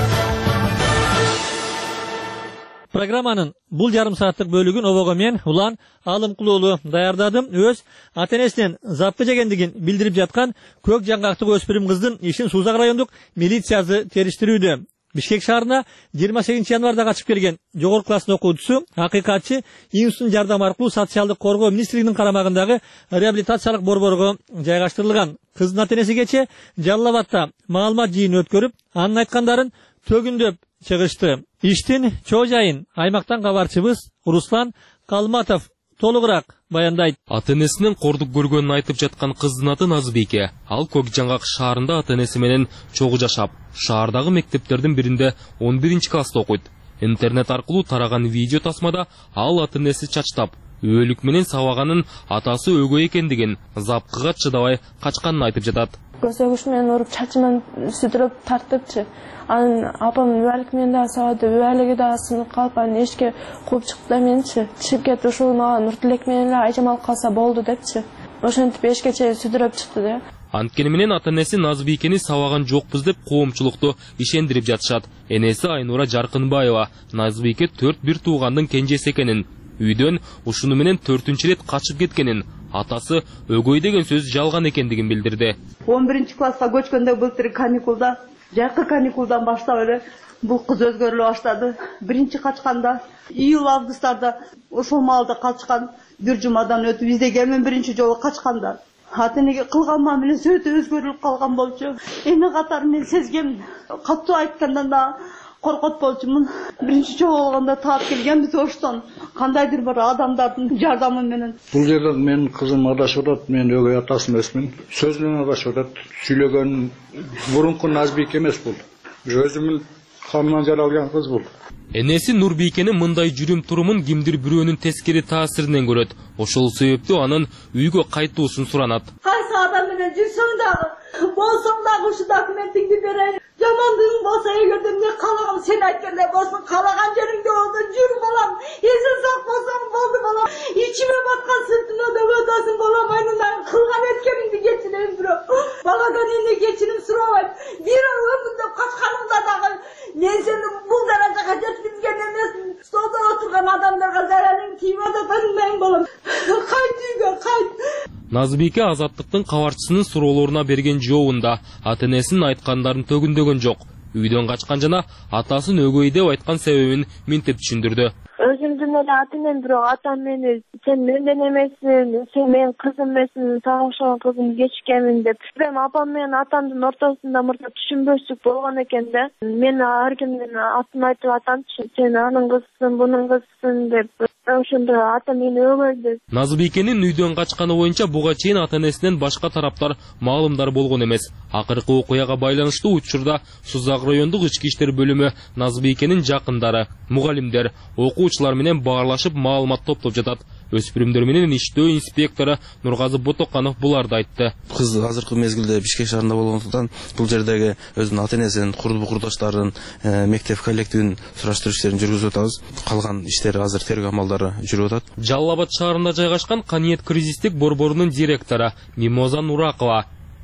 Программанын бул жарым сааттык бөлүгүн обого мен Улан Алымкулуулу даярдадым. Өз ата-энесинен запкы жегендигин билдирип жаткан көк жаңгактык өспүрүм кыздын ишин Сузак райондук милициясы териштирүүдө. Бишкек шаарына жыйырма сегизинчи январда качып келген жогорку класстын окуучусу акыйкатчы Институт жардам аркылуу социалдык коргоо министрлигинин карамагындагы реабилитациялык борборго жайгаштырылган. Кыздын ата-энеси кече Жалал Абадта маалымат жыйыны өткөрүп, анын айткандарын төгүндөп чыгышты. Иштин чоо жайын аймактан кабарчыбыз Руслан Калматов толугураак баяндайт. Ата-энесинен кордук көргөнүн айтып жаткан кыздын аты Назбике. Ал Көк Жаңгак шаарында ата-энеси менен чогуу жашап, шаардагы мектептердин биринде он биринчи класста окуйт. Интернет аркылуу тараган видео тасмада ал ата-энеси чачтап, өлүк менен сабаганын атасы өгөй экендигин, запкыга чыдабай качканын айтып жатат. Көзөгүш менен уруп, чачыман сүдүрөп тартыпчы. Анын апам үбөлүк менен да сабады, үбөлүгү да сынып калып, анын эшикке кууп чыгып да менчи. Чыгып кетип ушул мага Нуртилек менен эле айжамал калса болду депчи. Ошентип эшикке чейин сүдүрөп чыкты да. Анткени менен ата-энеси Назбикени сабаган жокпуз деп коомчулукту ишендирип жатышат. Энеси Айнура Жаркынбаева Назбике төрт бир туугандын кенжеси экенин, үйдөн ушуну менен төртүнчү рет качып кеткенин, атасы өгөй деген сөз жалган экендигин билдирди. он биринчи класска көчкөндө былтыр каникулда, жакы каникулдан баштап эле бул кыз өзгөрүлө баштады. Биринчи качканда июль августтарда ошол маалда качкан. Бир жумадан өтүп издеген мен биринчи жолу качканда ата-энеге кылган мамилеси өтө өзгөрүлүп калган болчу. Эми катары мен сезгем, каттуу айткандан да коркот болчумун. Биринчи жолу болгондо таап келгенбиз оштон. Кандайдыр бир адамдардын жардамы менен. Бул жерде менин кызым адашып атат, мен өгөй атасы эмесмин. Сөз менен адашып атат. Сүйлөгөн мурунку Назбике эмес бул. Өзүмүн канынан жаралган кыз бул. Энеси Нурбикенин мындай жүрүм турумун кимдир бирөөнүн тескери таасиринен көрөт. Ошол себептүү анын үйгө кайтуусун суранат. Кайсы адам менен жүрсөң дагы, болсоң дагы ушу документиңди берейин. Жамандыгың болсо эгерде мен калаган сен айткандай болсун, калаган жериңде болсо жүр балам. Эсен сак болсоң болду балам. Ичиме баткан сыртыма да өтөсүң балам. Айнынан кылган эткениңди кечирейин бирок. Баладан эне кечирим сурабайт. Бир өмүндө качканымда дагы мен сени бул даражага жеткизген эмесмин. Столдо отурган адамдарга зарарың тийбей атпайсың балам. Кайт үйгө, кайт. Назбике Азаттыктын кабарчысынын суроолоруна берген жообунда ата-энесинин айткандарын төгүндөгөн жок. Үйдөн качкан жана атасын өгөй деп айткан себебин минтип түшүндүрдү. Өзүмдүн эле ата-энем, бирок атам мени сен менден эмессиң, сен менин кызым эмессиң, сага окшогон кызым кечикемин деп. Эми апам менен атамдын ортосунда мурда түшүнбөчүлүк болгон экен да. Мен ар кимдин атын айтып атамчы, сен анын кызысың, бунун кызысың деп. Ошондо атам мени өгөй деп. Назбикенин үйдөн качканы боюнча буга чейин ата-энесинен башка тараптар маалымдар болгон эмес. Акыркы окуяга байланыштуу учурда Сузак райондук ички иштер бөлүмү Назбикенин жакындары, мугалимдер, окуучулар менен баарлашып маалымат топтоп жатат. Өспүрүмдөр менен иштөө инспектору Нургазы Ботоканов буларды айтты. Кыз азыркы мезгилде Бишкек шаарында болгондуктан бул жердеги өзүнүн ата-энесинин, курдук курдаштарын, мектеп коллективин сураштыруу иштерин жүргүзүп атабыз. Калган иштер азыр тергөө амалдары жүрүп атат. Жалал Абад шаарында жайгашкан Каниет кризистик борборунун директору Мимоза Нуракова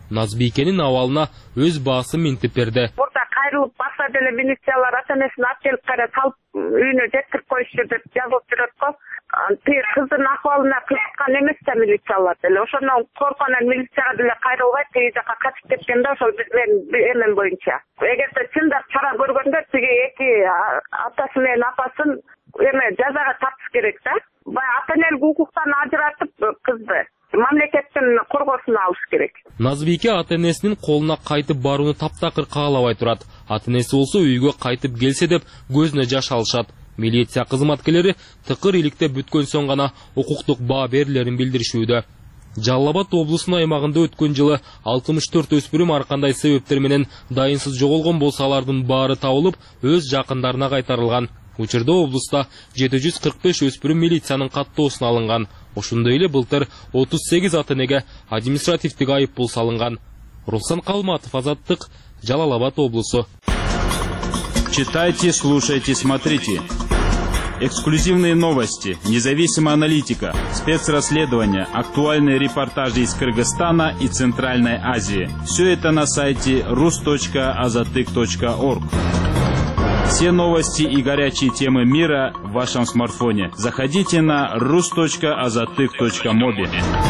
Назбикенин абалына өз баасын ментип берди. Мурда кайрылып баса деле милициялар ата энесин алып келип кайра салып үйүнө жеткирип коюшту деп жазылып жүрөт го. Тиги кыздын акыбалына кызыккан эмес да милициялар деле. Ошондон коркунан милицияга деле кайрылбай тиги жака качып кеткен да ошол эмем боюнча. Эгерде чындап чара көргөндө тиги эки атасы менен апасын эме жазага тартыш керек да. Баягы ата энелик укуктан ажыратып кызды мамлекеттин коргосуна алыш керек. Назбике ата энесинин колуна кайтып барууну таптакыр каалабай турат. Ата энеси болсо үйгө кайтып келсе деп көзүнө жаш алышат. Милиция кызматкерлери тыкыр иликте бүткөн соң гана укуктук баа берилерин билдиришүүдө. Жалал Абад облусунун аймагында өткөн жылы алтымыш төрт өспүрүм ар кандай себептер менен дайынсыз жоголгон болсо алардын баары табылып, өз жакындарына кайтарылган. Учурда облуста жети жүз кырк беш өспүрүм милициянын каттоосуна алынган. Ошондой эле былтыр отуз сегиз ата энеге административдик айыппул салынган. Руслан Калматов, Азаттык, Жалал Абад облусу. Читайте, слушайте, смотрите. Эксклюзивные новости, независимая аналитика, спецрасследования, актуальные репортажи из Кыргызстана и Центральной Азии. Все это на сайте рус точка азатык точка орг. Все новости и горячие темы мира в вашем смартфоне. Заходите на рус точка азатык точка моби.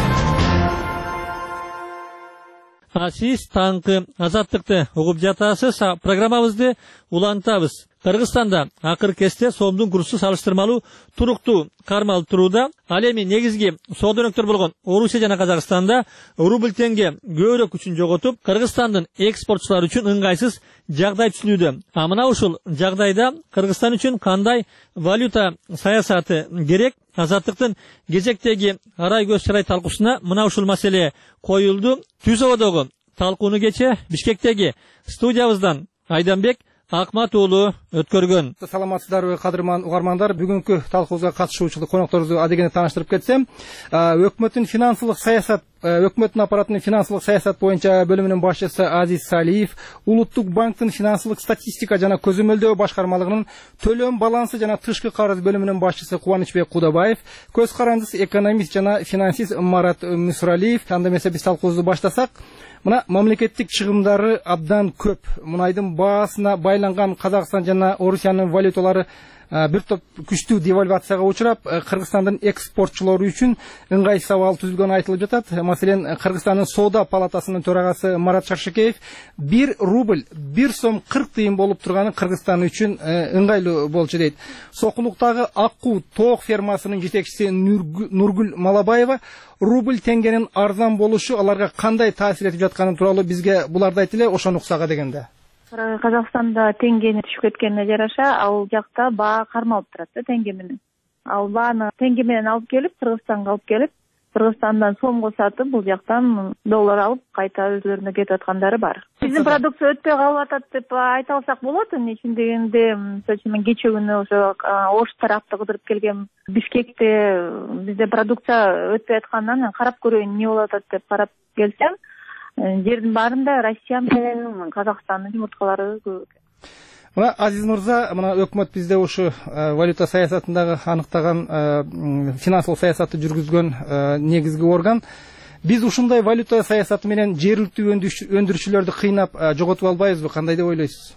А сиз таңкы Азаттыкты угуп жатасыз. Программабызды улантабыз. Кыргызстанда акыр кесте сомдун курсу салыштырмалуу туруктуу кармалып турууда. Ал эми негизги соода өнөктөр болгон Орусия жана Казакстанда рубль теңге көбүрөөк күчүн жоготуп, Кыргызстандын экспортчулары үчүн ыңгайсыз жагдай түзүлүүдө. А мына ушул жагдайда Кыргызстан үчүн кандай валюта саясаты керек? Азаттыктын кезектеги арай көз чарай талкуусуна мына ушул маселе коюлду. Түз абадагы талкууну кече Бишкектеги студиябыздан Айданбек Акмат уулу өткөргөн. Саламатсыздарбы кадырман угармандар, бүгүнкү талкуубузга катышуучу конокторубузду адегене тааныштырып кетсем, өкмөттүн финансылык саясат өкмөттүн аппаратынын финансылык саясат боюнча бөлүмүнүн башчысы Азиз Салиев, Улуттук банктын финансылык статистика жана көзөмөлдөө башкармалыгынын төлөм балансы жана тышкы карыз бөлүмүнүн башчысы Кубанычбек Кудабаев, көз карандысы экономист жана финансист Марат Мусралиев. Анда эмесе биз талкуубузду баштасак, мына мамлекеттик чыгымдары абдан көп. Мунайдын баасына байланган Казакстан жана Орусиянын валюталары бир топ күчтүү девальвацияга учурап, Кыргызстандын экспортчулары үчүн ыңгайсыз абал түзүлгөнү айтылып жатат. Маселен, Кыргызстандын соода палатасынын төрагасы Марат Шаршекеев бир рубль бир сом кырк тыйын болуп турганы Кыргызстан үчүн ыңгайлуу болчу дейт. Сокулуктагы Аккуу тоок фермасынын жетекчиси Нургүл Малабаева рубль теңгенин арзан болушу аларга кандай таасир этип жатканы тууралуу бизге буларды айтты эле, ошону уксак дегенде. Казакстанда теңгени түшүп кеткенине жараша, ал жакта баа кармалып турат да теңге менен. Ал бааны теңге менен алып келип, Кыргызстанга алып келип, Кыргызстандан сомго сатып, бул жактан доллар алып, кайта өзлөрүнө кетип аткандары бар. Биздин продукция өтпөй калып атат деп айта алсак болот. Ичин дегенде, мисалы мен кече күнү ошо Ош тарапты кыдырып келгем. Бишкекте бизде продукция өтпөй аткандан карап көрөйүн эмне болуп атат деп карап келсем, жердин баарында Россия менен Казакстандын жумурткалары көп. Мына Азиз Мырза, мына өкмөт бизде ушу валюта саясатындагы аныктаган финансылык саясатты жүргүзгөн негизги орган. Биз ушундай валюта саясаты менен жергиликтүү өндүрүүчүлөрдү кыйнап жоготуп албайбызбы? Кандай деп ойлойсуз?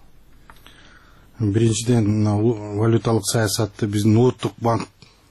Биринчиден, валюталык саясатты биздин Улуттук банк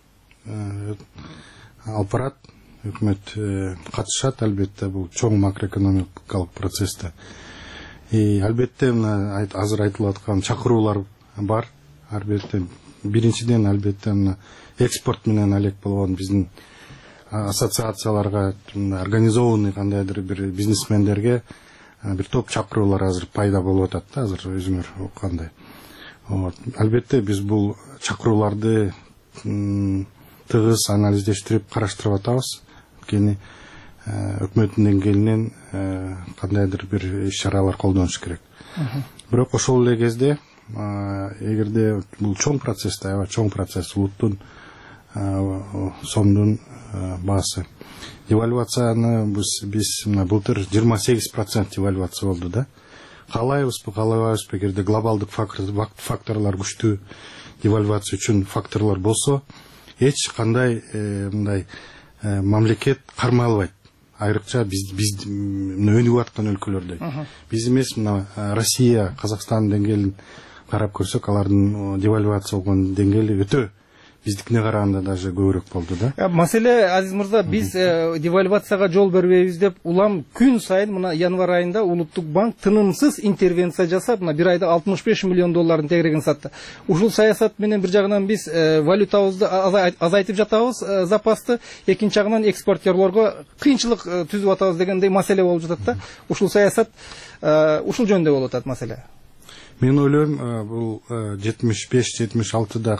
алып барат. Өкмөт катышат, албетте, бул чоң макроэкономикалык процессте. И албетте мына азыр айтылып аткан чакыруулар бар. Албетте биринчиден албетте мына экспорт менен алек болгон биздин ассоциацияларга, организованный кандайдыр бир бизнесмендерге бир топ чакыруулар азыр пайда болуп атат да, азыр өзүңөр уккандай. Вот. Албетте биз бул чакырууларды тыгыз анализдештирип караштырып атабыз. Кени өкмөттүн деңгээлинен кандайдыр бир иш-чаралар колдонуш керек. Бирок ошол эле кезде, эгерде бул чоң процесс, аябай чоң процесс, улуттун сомдун баасы. Девальвацияны биз мына былтыр жыйырма сегиз процент девальвация болду да. Каалайбызбы, каалабайбызбы, эгерде глобалдык факторлор күчтүү девальвация үчүн факторлор болсо, эч кандай мындай мамлекет кармалбайт. айрыкча биз биз өнүгүп аткан өлкөлөрдө. Биз эмес мына Россия, Казакстан деңгээлин карап көрсөк, алардын девальвация болгон деңгээли өтө биздикине караганда даже көбүрөөк болду да. Маселе, Азиз мырза, биз девальвацияга жол бербейбиз деп улам күн сайын мына январь айында Улуттук банк тынымсыз интервенция жасап, мына бир айда алтымыш беш миллион доллардын тегерегин сатты. Ушул саясат менен бир жагынан биз валютабызды азайтып жатабыз, запасты, экинчи жагынан экспортерлорго кыйынчылык түзүп атабыз дегендей маселе болуп жатат да. Ушул саясат ушул жөндө болуп атат маселе. Мен ойлойм, бул жетимиш беш жетимиш алтыда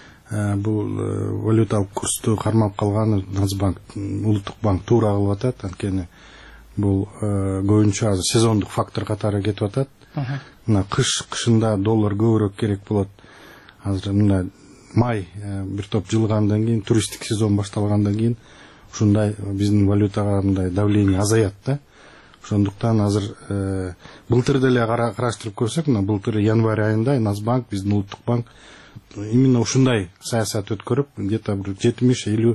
бул валюталык курсту кармап калганы Нацбанк, Улуттук банк туура кылып атат. Анткени бул көбүнчө азыр сезондук фактор катары кетип атат. Мына кыш кышында доллар көбүрөөк керек болот. Азыр мына май бир топ жылгандан кийин, туристтик сезон башталгандан кийин ушундай биздин валютага мындай давление азаят да. Ошондуктан азыр былтыр деле караштырып көрсөк, мына былтыр январь айында Нацбанк, биздин Улуттук банк именно ушундай саясат өткөрүп, где-то бир жетимиш элүү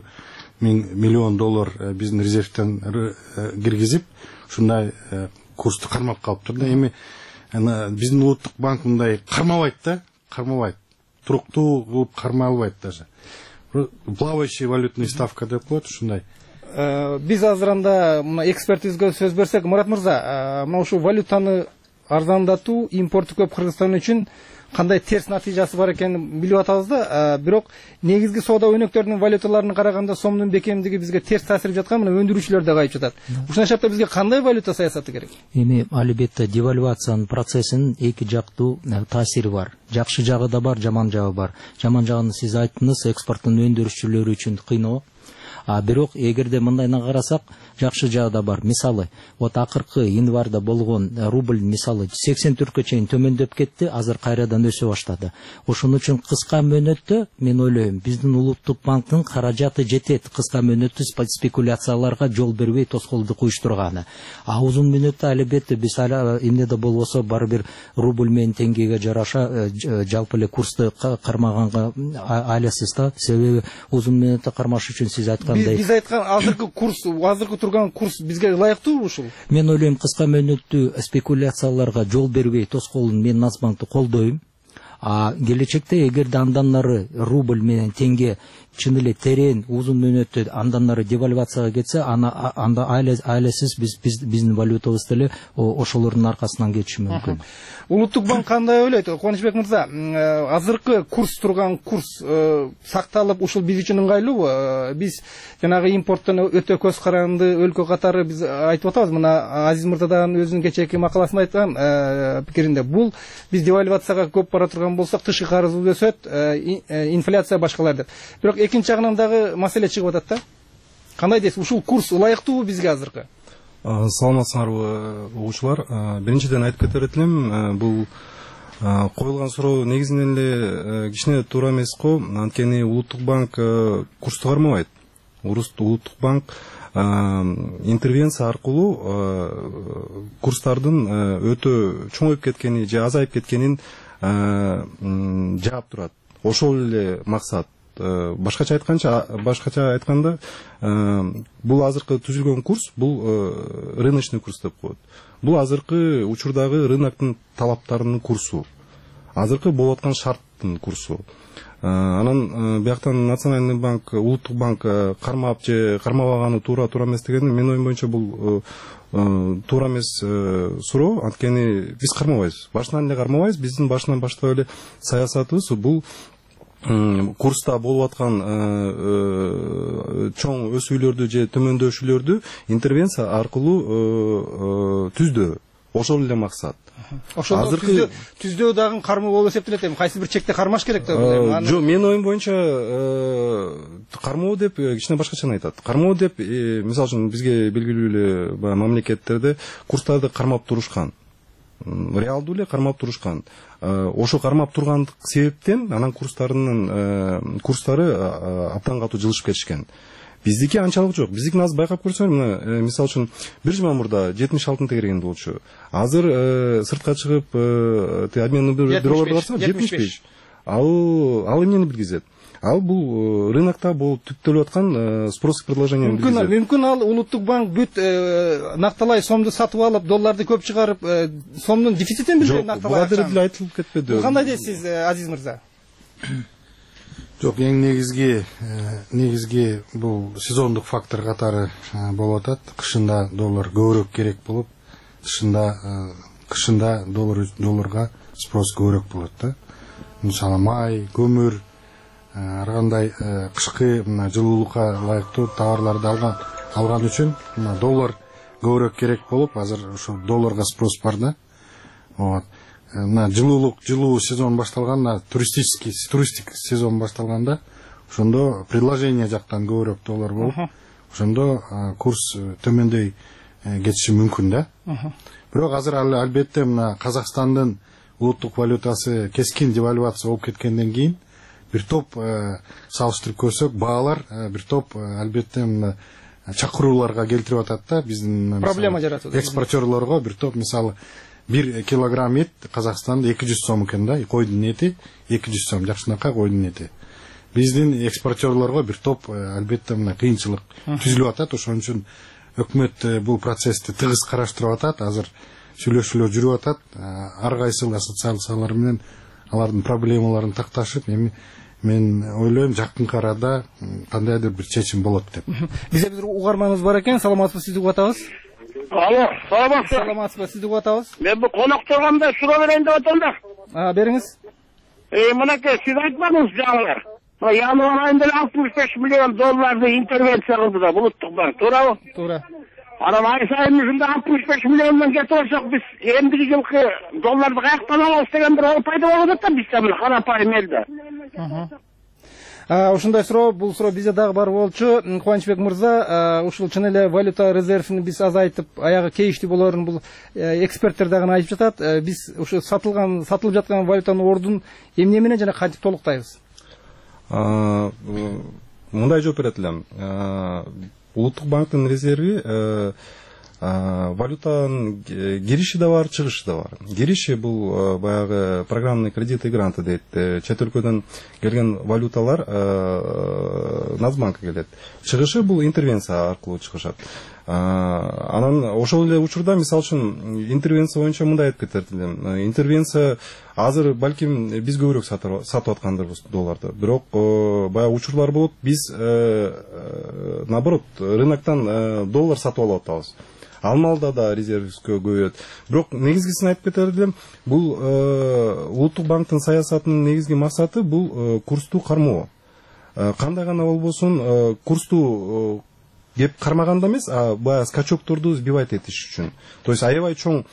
миллион доллар биздин резервден киргизип, ушундай курсту кармап калыптыр да. Эми биздин Улуттук банк мындай кармабайт да, кармабайт. Туруктуу кылып кармай албайт даже. Плавающий валютный ставка деп коет, ушундай. Биз азыр анда мына экспертизге сөз берсек, Мурат мырза, мына ушул валютаны арзандатуу, импорту көп Кыргызстан үчүн кандай терс натыйжасы бар экенин билип атабыз да. Бирок негизги соода өнөктөрүнүн валюталарына караганда сомдун бекемдиги бизге терс таасир жаткан, мына өндүрүүчүлөр да кайып жатат. Ушундай шартта бизге кандай валюта саясаты керек? Эми албетте девальвациянын процессинин эки жактуу таасири бар. Жакшы жагы да бар, жаман жагы бар. Жаман жагын сиз айттыңыз, экспорттун өндүрүүчүлөрү үчүн кыйноо. А бирок эгерде мындайдан карасак, жакшы жагы да бар. Мисалы, вот акыркы январда болгон рубль мисалы сексен төрткө чейин төмөндөп кетти, азыр кайрадан өсө баштады. Ошон үчүн кыска мөөнөттө мен ойлойм, биздин Улуттук банктын каражаты жетет кыска мөөнөттүү спекуляцияларга жол бербей тоскоолду куюштурганы. А узун мөөнөттө албетте биз эмнеде болбосо бар бир рубль менен теңгеге жараша жалпы эле курсту кармаганга аласыз да. Себеби узун мөөнөттө кармаш үчүн сиз айткан Биз айткан азыркы курс, азыркы турган курс бизге ылайыктуубу ушул? Мен ойлойм, кыска мөөнөттүү спекуляцияларга жол бербей тоскоолун мен Нацбанкты колдойм. А келечекте эгерде андан нары рубль менен теңге чын эле терең узун мөөнөттө андан нары девальвацияга кетсе, анда анда айласыз биз биздин валютабыз деле ошолордун аркасынан кетиши мүмкүн. Улуттук банк кандай ойлойт? Кубанычбек мырза, азыркы курс турган курс сакталып, ушул биз үчүн ыңгайлуубу? Биз жанагы импорттон өтө көз каранды өлкө катары биз айтып атабыз. Мына Азиз мырзадан өзүнүн кечээки макаласында айткан пикиринде, бул биз девальвацияга көп бара турган болсок, тышкы карызыбыз өсөт, инфляция башкалар деп. Бирок экинчи жагынан дагы маселе чыгып атат да. Кандай дейсиз? Ушул курс ылайыктуубу бизге азыркы? Саламатсыңарбы угуучулар. Биринчиден айтып кетер элем, бул коюлган суроо негизинен эле кичине туура эмес го. Анткени Улуттук банк курсту кармабайт. Улуттук банк интервенция аркылуу курстардын өтө чоңоюп кеткени же азайып кеткенин жаап турат. Ошол эле максат. Башкача айтканча, башкача айтканда, бул азыркы түзүлгөн курс, бул рыночный курс деп коет. Бул азыркы учурдагы рыноктун талаптарынын курсу. Азыркы болуп аткан шарттын курсу. Анан бияктан Национальный банк, Улуттук банк кармап же кармабаганы туура туура эмес деген менин оюм боюнча бул туура эмес суроо. Анткени биз кармабайбыз. Башынан эле кармабайбыз. Биздин башынан баштап эле саясатыбыз бул курста болуп аткан чоң өсүүлөрдү же төмөндөшүүлөрдү интервенция аркылуу түздөө. Ошол эле максат. Ошол түздөө дагы кармоо болуп эсептелет эми. Кайсы бир чекте кармаш керек да? Жок, менин оюм боюнча кармоо деп кичине башкачаны айтат. Кармоо деп, мисалы үчүн бизге белгилүү эле баягы мамлекеттерде курстарды кармап турушкан. Реалдуу эле кармап турушкан. Ошо кармап турган себептен анан курстарынын курстары абдан катуу жылышып кетишкен. Биздики анчалык жок. Биздикин азыр байкап көрсөң, мына мисалы үчүн бир жума мурда жетимиш алтын тегереген болчу. Азыр сыртка чыгып обменный бирөөлөрдө барсак жетимиш беш. Ал ал эмнени билгизет? ал бул рынокто бул түптөлүп аткан спрос и предложениенин мүмкүн мүмкүн ал улуттук банк бүт накталай сомду сатып алып долларды көп чыгарып сомдун дефицитин билдирет. Жок, буга деле айтылып кетпеди. Кандай дейсиз, Азиз мырза? Жок, эң негизги негизги бул сезондук фактор катары болуп атат. Кышында доллар көбүрөөк керек болуп, кышында кышында доллар долларга спрос көбүрөөк болот да. Мисалы май, көмүр, ар кандай кышкы мына жылуулукка ылайыктуу товарларды алган алган үчүн мына доллар көбүрөөк керек болуп, азыр ошо долларга спрос бар да. Вот. Мына жылуулук, жылуу сезон башталганда, туристический туристик сезон башталганда, ошондо предложение жактан көбүрөөк доллар болуп, ошондо курс төмөндөй кетиши мүмкүн да. Бирок азыр албетте мына Казакстандын улуттук валютасы кескин девальвация болуп кеткенден кийин бир топ салыштырып көрсөк, баалар бир топ албетте мына чакырууларга келтирип атат да, биздин проблема жаратат. Экспортерлорго бир топ, мисалы бир килограмм эт Казакстанда эки жүз сом экен да, койдун эти эки жүз сом, жакшынакай койдун эти. Биздин экспортерлорго бир топ албетте мына кыйынчылык түзүлүп атат, ошон үчүн өкмөт бул процессти тыгыз караштырып атат, азыр сүйлөшүүлөр жүрүп атат, ар кайсыл ассоциациялар менен алардын проблемаларын такташып, эми мен ойлойм жакынкы арада кандайдыр бир чечим болот деп. Бизде бир угарманыбыз бар экен, саламатсызбы, сизди угуп атабыз. Алло, саламатсызбы. Саламатсызбы, сизди угуп атабыз. Мен бу конок турганда суроо берейин деп атам да. А, бериңиз. Э, мынакей сиз айтпадыңыз жаңылар. Январь айында алтымыш беш миллион долларды интервенция кылды да улуттук банк, туурабы? Туура. Анан ай сайын ушунда алтымыш беш миллиондон кетип алсак, биз эмдиги жылкы долларды каяктан алабыз деген бир ой пайда болуп атат да бизде мына карапайым элде. Ушундай суроо, бул суроо бизде дагы бар болчу. Кубанычбек мырза, ушул чын эле валюта резервин биз азайтып, аягы кейиштүү болоорун бул эксперттер дагы айтып жатат. Биз ушу сатылган, сатылып жаткан валютанын ордун эмне менен жана кантип толуктайбыз? Мындай жооп берет элем. Улуттук банктын резерви валютанын кириши да бар, чыгышы да бар. Кириши бул баягы программный кредиты, гранты дейт. Чет өлкөдөн келген валюталар Нацбанкка келет. Чыгышы бул интервенция аркылуу чыгышат. Анан ошол эле учурда мисалы үчүн интервенция боюнча мындай айтып кетет элем. Интервенция азыр балким биз көбүрөөк сатып аткандырбыз долларды. Бирок баягы учурлар болот, биз наоборот рыноктон доллар сатып алып атабыз. Алмалда да резерв көбөйөт. Бирок негизгисин айтып кетер элем, бул улуттук банктын саясатынын негизги максаты бул курсту кармоо. Кандай гана болбосун курсту кеп кармаганда эмес, а баягы скачокторду сбивать этиш үчүн. То есть аябай чоң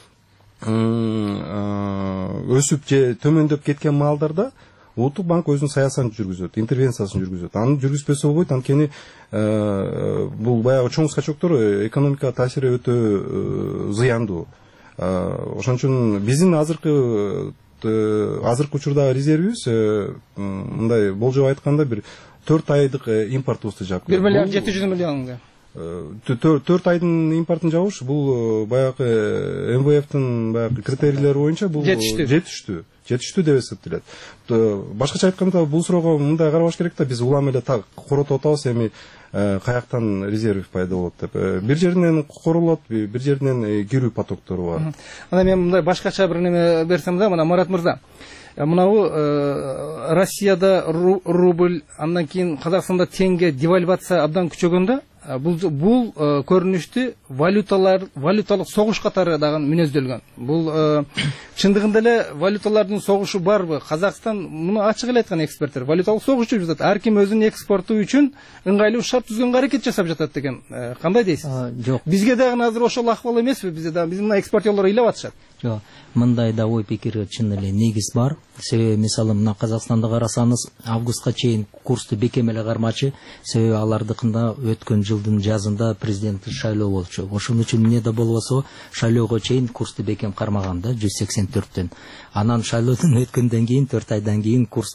өсүп же төмөндөп кеткен маалдарда улуттук банк өзүнүн саясатын жүргүзөт, интервенциясын жүргүзөт. Аны жүргүзбөсө болбойт, анткени бул баягы чоң скачоктор экономикага таасири өтө зыяндуу. Ошон үчүн биздин азыркы азыркы учурдагы резервибиз мындай болжоп айтканда бир төрт айдык импортубузду жаап бир миллиард жети жүз миллион. төрт айдын импортун жабыш бул баягы эм вэ эфтин баягы критерийлери боюнча бул жетиштүү жетиштүү деп эсептелет. Башкача айтканда бул суроого мындай карабаш керек да, биз улам эле коротуп атабыз, эми каяктан резерв пайда болот деп. Бир жеринен королот, бир жеринен кирүү потоктору бар. Ана мен мындай башкача бир неме берсем да, мына Марат мырза, мынабу Россияда рубль, андан кийин Казакстанда теңге девальвация абдан күчөгөндө, бул бул көрүнүштү валюталар валюталык согуш катары дагы мүнөздөлгөн. Бул чындыгында эле валюталардын согушу барбы? Казакстан муну ачык эле айткан эксперттер, валюталык согуш жүрүп жатат. Ар ким өзүнүн экспорту үчүн ыңгайлуу шарт түзгөнгө аракет жасап жатат деген. Кандай дейсиз? Жок. Бизге дагы азыр ошол акыбал эмеспи? Бизде дагы биздин экспортерлор ыйлап атышат. Жок. Мындай да ой пикир чын эле негиз бар. Себеби мисалы мына Казакстанда карасаңыз, августка чейин курсту бекем эле кармачы, себеби алардыкында өткөн жылдын жазында президенттик шайлоо болчу. Ошон үчүн эмне да болбосо шайлоого чейин курсту бекем кармаган да жүз сексен төрттөн. Анан шайлоодон өткөндөн кийин төрт айдан кийин курсту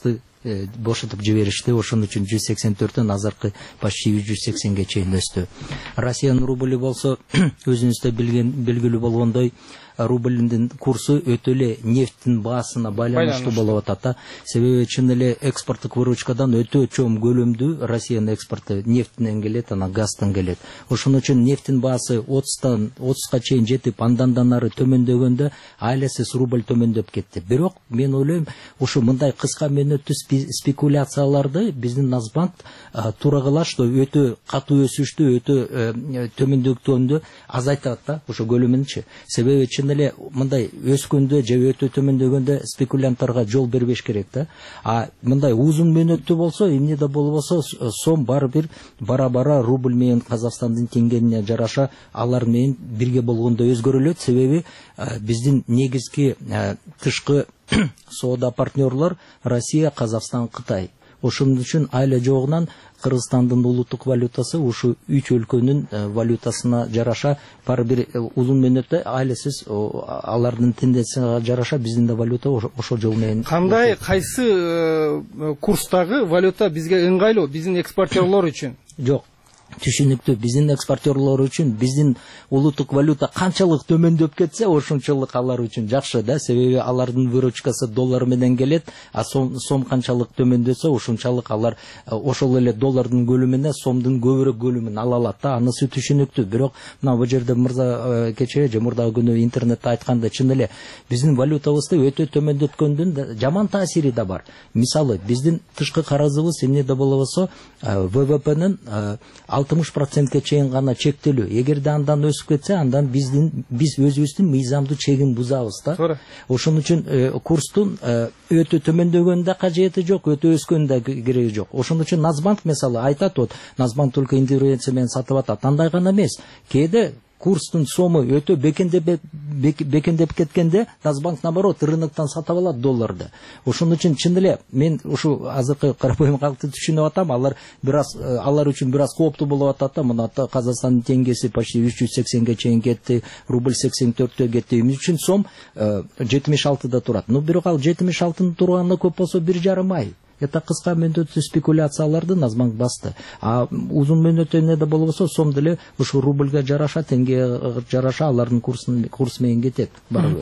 бошотуп жиберишти. Ошон үчүн жүз сексен төрттөн азыркы почти жүз сексенге чейин өстү. Россиянын рублі болсо өзүңүздөр билген белгилүү болгондой рубльдин курсу өтө эле нефттин баасына байланыштуу болуп атат. Себеби чын эле экспорттук выручкадан өтө чоң көлөмдүү Россиянын экспорту нефтинен келет, анан газдан келет. Ошон үчүн нефттин баасы отуздан отузга чейин жетип, андан ары төмөндөгөндө айласыз рубль төмөндөп кетти. Бирок мен ойлойм, ушу мындай кыска мөөнөттүү спекуляцияларды биздин Нацбанк турагылашты, өтө катуу өсүштү, өтө төмөндөктөндү азайтат да, ошо көлөмүнчү. Себеби эле мындай өскөндө же өтө төмөндөгөндө спекулянттарга жол бербеш керек да. А мындай узун мөөнөттүү болсо, эмне да болбосо сом бары бир бара-бара рубль менен Казакстандын теңгенине жараша алар менен бирге болгондо өзгөрүлөт. Себеби биздин негизги тышкы соода партнерлор Россия, Казакстан, Кытай. Ошон үчүн айла жогунан Кыргызстандын улуттук валютасы ушу үч өлкөнүн валютасына жараша бары бир узун мөөнөттө айласыз алардын тенденцияга жараша биздин да валюта ошол жол менен. Кандай кайсы курстагы валюта бизге ыңгайлуу биздин экспортерлор үчүн? Жок. Түшүнүктүү, биздин экспорттерлор үчүн биздин улуттук валюта канчалык төмөндөп кетсе, ошончолук алар үчүн жакшы да. Себеби алардын выручкасы доллар менен келет, а сом, сом канчалык төмөндөсө, ошончалык алар ошол эле доллардын көлүмүнө сомдун көбүрөөк көлүмүн ала алат да. Анысы түшүнүктүү. Бирок мына бул жерде мырза кечээ же мурдагы күнү интернетте айтканда чын эле биздин валютабызды өтө төмөндөткөндүн жаман таасири да бар. Мисалы, биздин тышкы карызыбыз эмне да болбосо вэ вэ пэнин алтымыш процентке чейин гана чектелүү. Эгерде андан өсүп кетсе, андан биздин биз өзүбүздүн мыйзамдуу чегин бузабыз да. Ошон үчүн курстун өтө төмөндөгөнүн да кажети жок, өтө өскөнүн да кереги жок. Ошон үчүн Нацбанк мисалы айтат, вот Нацбанк только интервенция менен сатып атат. Андай гана эмес. Кээде курстун сому өтө бекендеп бекендеп кеткенде Нацбанк наоборот рыноктон сатып алат долларды. Ошон үчүн чын эле мен ушу азыркы карапайым калкты түшүнүп атам, алар бир аз алар үчүн бир аз кооптуу болуп атат да. Мына Казакстандын теңгеси почти үч жүз сексенге чейин кетти, рубль сексен төрткө кетти. Эмне үчүн сом жетимиш алтыда турат. Ну бирок ал жетимиш алтынын турганына көп болсо бир жарым ай. Это кыска мөөнөттүү спекуляцияларды Нацбанк басты. А узун мөөнөттүү эмне да болбосо сом деле ушу рубльга жараша, теңгеге жараша алардын курсын курс менен кетет. Баары.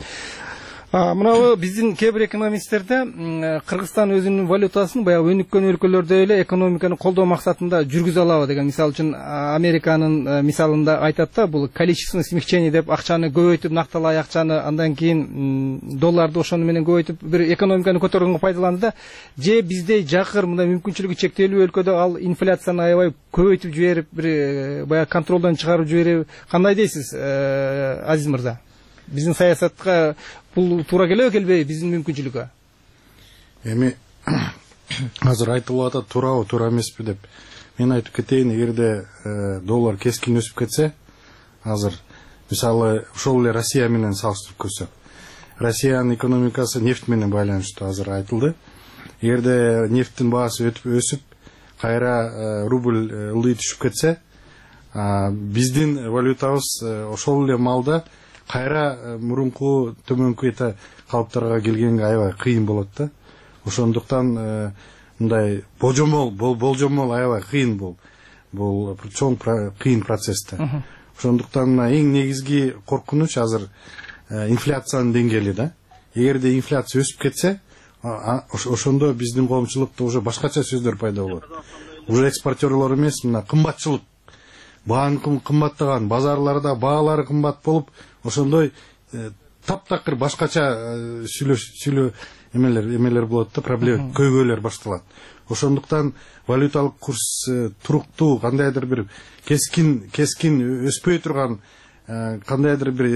Мынабы биздин кээ бир экономисттерде Кыргызстан өзүнүн валютасын баягы өнүккөн өлкөлөрдө эле экономиканы колдоо максатында жүргүзө алабы деген. Мисалы үчүн Американын мисалында айтат да, бул количественное смягчение деп акчаны көбөйтүп, накталай акчаны андан кийин долларды ошону менен көбөйтүп бир экономиканы көтөргөнгө пайдаланды да. Же биздей жакыр мындай мүмкүнчүлүгү чектелүү өлкөдө ал инфляцияны аябай көбөйтүп жиберип, бир баягы контролдон чыгарып жиберип, кандай дейсиз, Азиз мырза? Биздин саясатка бул туура келеби, келбейби биздин мүмкүнчүлүккө? Эми азыр айтылып атат, туурабы, туура эмеспи деп. Мен айтып кетейин, эгерде доллар кескин өсүп кетсе, азыр мисалы ошол эле Россия менен салыштырып көрсөк, Россиянын экономикасы нефть менен байланыштуу, азыр айтылды. Эгерде нефттин баасы өсүп, кайра рубль ылдый түшүп кетсе, биздин валютабыз ошол эле маалда кайра мурунку төмөнкү эта калыптарга келгенге аябай кыйын болот да. Ошондуктан мындай божомол болжомол аябай кыйын бул. Бул чоң кыйын процесс да. Ошондуктан эң негизги коркунуч азыр инфляциянын деңгээли да. Эгерде инфляция өсүп кетсе, ошондо биздин коомчулукта уже башкача сөздөр пайда болот. Уже экспортерлор эмес, мына кымбатчылык, баанын кымбаттаган, базарларда баалары кымбат болуп, ошондой таптакыр башкача сүйлөө эмелер эмелер болот да, проблема көйгөйлөр башталат. Ошондуктан валюталык курс туруктуу, кандайдыр бир кескин кескин өспөй турган, кандайдыр бир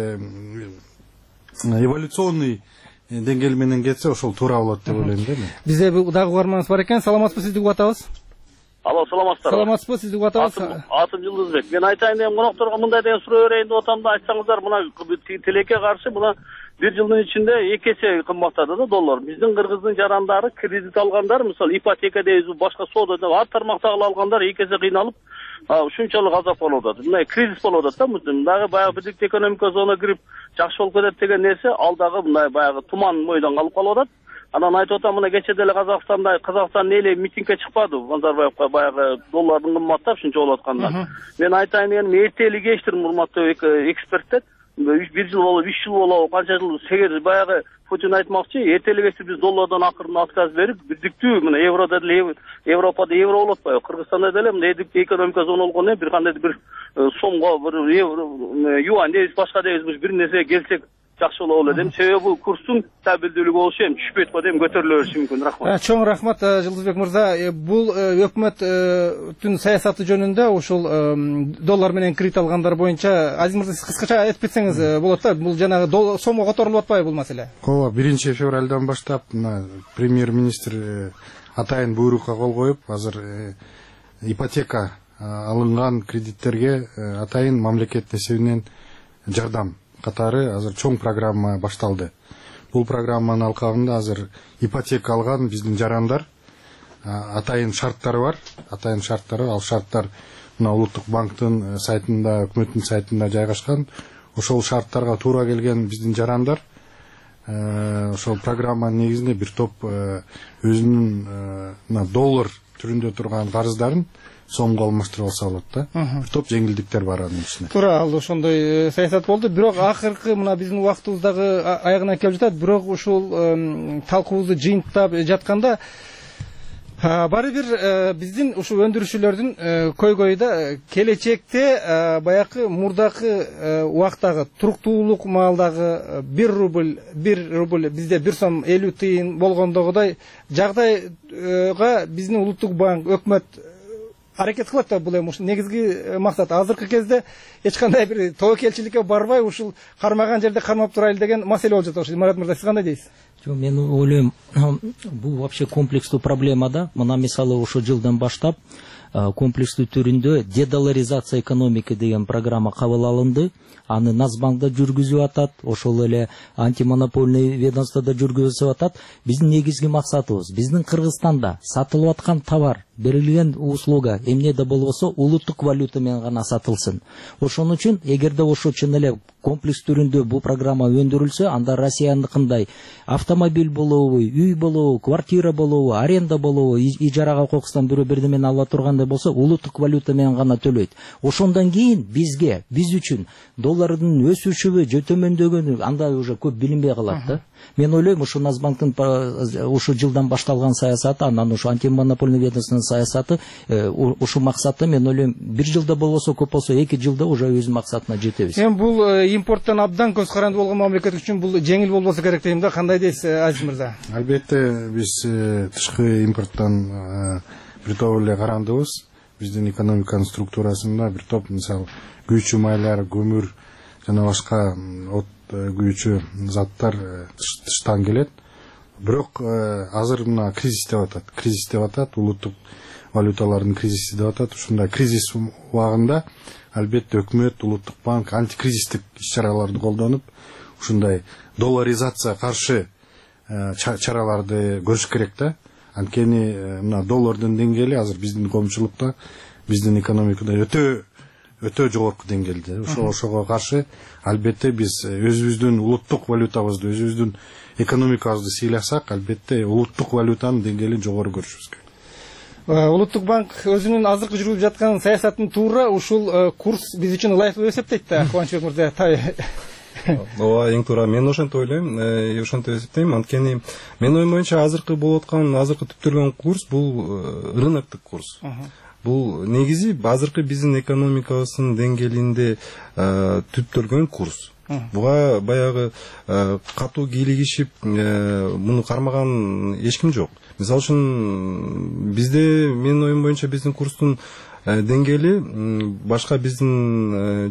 эволюционный деңгээл менен кетсе, ошол туура болот деп ойлойм да мен. Бизде дагы угарманыбыз бар экен. Саламатсызбы, сизди угуп атабыз. Алло, саламатсыздарбы? Саламатсызбы, сизди угуп атабыз. Атым Жылдызбек. Мен айтайын деген конокторго мындай деген суроо берейин деп атам да, айтсаңыздар, мына тилекке каршы мына бир жылдын ичинде эки эсе кымбаттады да доллар. Биздин кыргыздын жарандары, кредит алгандар, мисалы ипотека дейбиз, башка соода деп ар тармактагы алгандар эки эсе кыйналып, ушунчалык азап болуп атат. Мына кризис болуп атат да, дагы баягы бирдикте экономика зона кирип жакшы болуп кетет деген нерсе, ал дагы мындай баягы туман мойдон калып калып атат. Анан айтып атам, мына кече деле Казакстанда Казакстан эле митингге чыкпады Назарбаевка баягы доллардын кымбаттап ушунча болуп атканда. Мен айтайын дегеним, эртели кечтир урматтуу эксперттер. бир жыл болуп, үч жыл болуп, канча жыл сегер баягы Путин айтмакчы, эртели кечтир биз доллардан акырын отказ берип, бирдиктүү мына еврода деле Европада евро болот атпайбы? Кыргызстанда деле мына экономика зона болгондо бир кандай бир сомго, бир евро, юань дейбиз, башка дейбиз, бир нерсе келсек жакшы болобу эле дейм. Себеби курстун стабилдүүлүгү болушу эми түшпөйт го дейм, көтөрүлө бериши мүмкүн. Рахмат. Чоң рахмат Жылдызбек мырза. Бул өкмөттүн саясаты жөнүндө ушул доллар менен кредит алгандар боюнча Азиз мырза сиз кыскача айтып кетсеңиз болот да. Бул жанагы сомго которулуп атпайбы бул маселе? Ооба, биринчи февралдан баштап премьер-министр атайын буйрукка кол коюп, азыр ипотека алынган кредиттерге атайын мамлекет эсебинен жардам катары азыр чоң программа башталды. Бул программанын алкагында азыр ипотека алган биздин жарандар атайын шарттары бар. Атайын шарттары, ал шарттар мына Улуттук банктын сайтында, өкмөттүн сайтында жайгашкан. Ошол шарттарга туура келген биздин жарандар ошол программанын негизинде бир топ өзүнүн доллар түрүндө турган карыздарын сомго алмаштырып алса болот да. Бир топ жеңилдиктер бар анын ичинде. Туура, ал ошондой саясат болду. Бирок акыркы мына биздин убактыбыздагы аягына келип жатат. Бирок ушул талкуубузду жыйынтап жатканда баары бир биздин ушул өндүрүүчүлөрдүн көйгөйү келечекте баягы мурдакы убактагы туруктуулук маалдагы бир рубль бир рубль бизде бир сом элүү тыйын болгондогудай жагдайга биздин Улуттук банк, өкмөт аракет кылат да. Бул эми ушул негизги максат. Азыркы кезде эч кандай бир тобокелчиликке барбай, ушул кармаган жерде кармап турайлы деген маселе болуп жатат. Марат мырза, сиз кандай дейсиз? Жок, мен ойлойм, бул вообще комплекстүү проблема да. Мына мисалы ошо жылдан баштап комплекстүү түрүндө дедоларизация экономики деген программа кабыл алынды. Аны Нацбанкта жүргүзүп атат, ошол эле антимонопольный ведомствода жүргүзүп атат. Биздин негизги максатыбыз биздин Кыргызстанда сатылып аткан товар, берилген услуга эмне да болбосо улуттук валюта менен гана сатылсын. Ошон үчүн эгерде ошо чын эле комплекс түрүндө бул программа өндүрүлсө, анда Россияныкындай автомобиль болобу, үй болобу, квартира болобу, аренда болобу, ижарага кокустан бирөө бирдемени ала тургандай болсо, улуттук валюта менен гана төлөйт. Ошондон кийин бизге, биз үчүн доллардын өсүшүбү, же төмөндөгөнү анда уже көп билинбей калат да. Мен ойлойм, ушу Нацбанктын ушу жылдан башталган саясаты, анан ушу антимонопольный ведомствонун саясаты, ушу максатты мен ойлойм бир жылда болбосо, көп болсо эки жылда уже өз максатына жетебиз. Эми бул импорттон абдан көз каранды болгон мамлекет үчүн бул жеңил болбосо керек дейм да. Кандай дейсиз, Азиз мырза? Албетте биз тышкы импорттон бир топ эле карандыбыз. Биздин экономиканын структурасында бир топ, мисалы, күйүүчү майлар, көмүр жана башка от күйүүчү заттар тыштан келет. Бирок азыр мына кризис деп атат. Кризис деп атат, улуттук валюталардын кризиси деп атат. Ушундай кризис убагында албетте өкмөт, Улуттук банк антикризистик иш-чараларды колдонуп, ушундай долларизация каршы чараларды көрүш керек да. Анткени мына доллардын деңгээли азыр биздин коомчулукта, биздин экономикада өтө өтө жогорку деңгээлде. Ошо ошого каршы албетте биз өзүбүздүн улуттук валютабызды, өзүбүздүн экономикабызды сыйласак, албетте улуттук валютанын деңгээлин жогору көрүшүбүз керек. Улуттук банк өзүнүн азыркы жүргүзүп жаткан саясатын туура ушул курс биз үчүн ылайыктуу деп эсептейт да. Кубанычбек мырза, ооба, эң туура. Мен ошентип ойлойм, ошентип эсептейм. Анткени менин оюм боюнча азыркы болуп аткан, азыркы түптөлгөн курс бул рыноктук курс. Бул негизи азыркы биздин экономикабыздын деңгээлинде түптөлгөн курс. Буга баягы катуу кийлигишип муну кармаган эч ким жок. Мисалы үчүн бизде, менин оюм боюнча, биздин курстун деңгээли башка биздин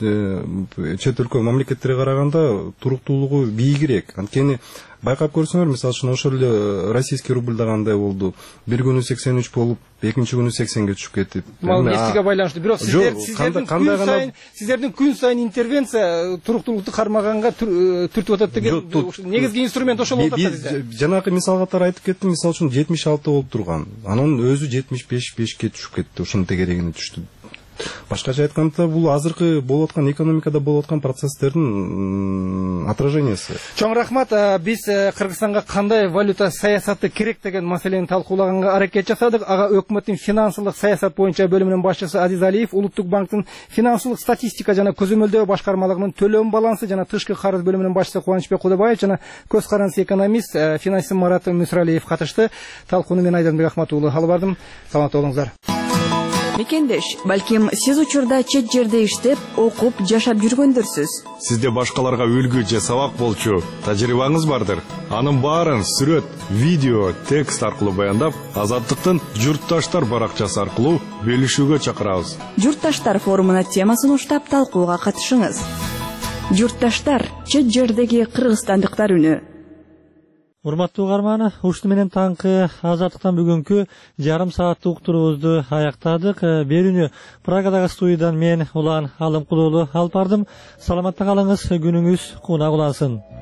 чет өлкө мамлекеттерге караганда туруктуулугу бийигирээк. Анткени байкап көрсөңөр, мисалы үчүн ошол эле российский рубль дагандай болду. Бир күнү сексен үч болуп, экинчи күнү сексенге түшүп кетип. Мал нефтиге байланыштуу. Бирок сиздердин күн сайын, сиздердин күн сайын интервенция туруктуулукту кармаганга түртүп атат деген негизги инструмент ошол болуп атат бизде. Жанагы мисал катары айтып кеттим, мисалы үчүн жетимиш алты болуп турган. Анын өзү жетимиш бешке түшүп кетти, ушунун тегерегине түштү. Башкача айтканда бул азыркы болуп аткан экономикада болуп аткан процесстердин отражениясы. Чоң рахмат. Биз Кыргызстанга кандай валюта саясаты керек деген маселени талкуулаганга аракет жасадык. Ага өкмөттүн финансылык саясат боюнча бөлүмүнүн башчысы Азиз Алиев, Улуттук банктын финансылык статистика жана көзөмөлдөө башкармалыгынын төлөм балансы жана тышкы карыз бөлүмүнүн башчысы Кубанычбек Кудайбаев жана көз карандысы экономист финансист Марат Мүсүралиев катышты. Талкууну мен Айдарбек Ахматуулу алып бардым. Саламат болуңуздар. Мекендеш, балким сиз учурда чет жерде иштеп, окуп, жашап жүргөндүрсүз. Сизде башкаларга үлгү же сабак болчу тажрыйбаңыз бардыр. Анын баарын сүрөт, видео, текст аркылуу баяндап, Азаттыктын Журтташтар баракчасы аркылуу бөлүшүүгө чакырабыз. Журтташтар форумуна темасын уштап талкууга катышыңыз. Журтташтар, чет жердеги кыргызстандыктар үнү. Урматтуу угарман, ушуну менен таңкы Азаттыктан бүгүнкү жарым сааттык уктуруубузду аяктадык. Берүүнү Прагадагы студиядан мен Улан Алымкулуулу алып бардым. Саламатта калыңыз, күнүңүз кунак улансын.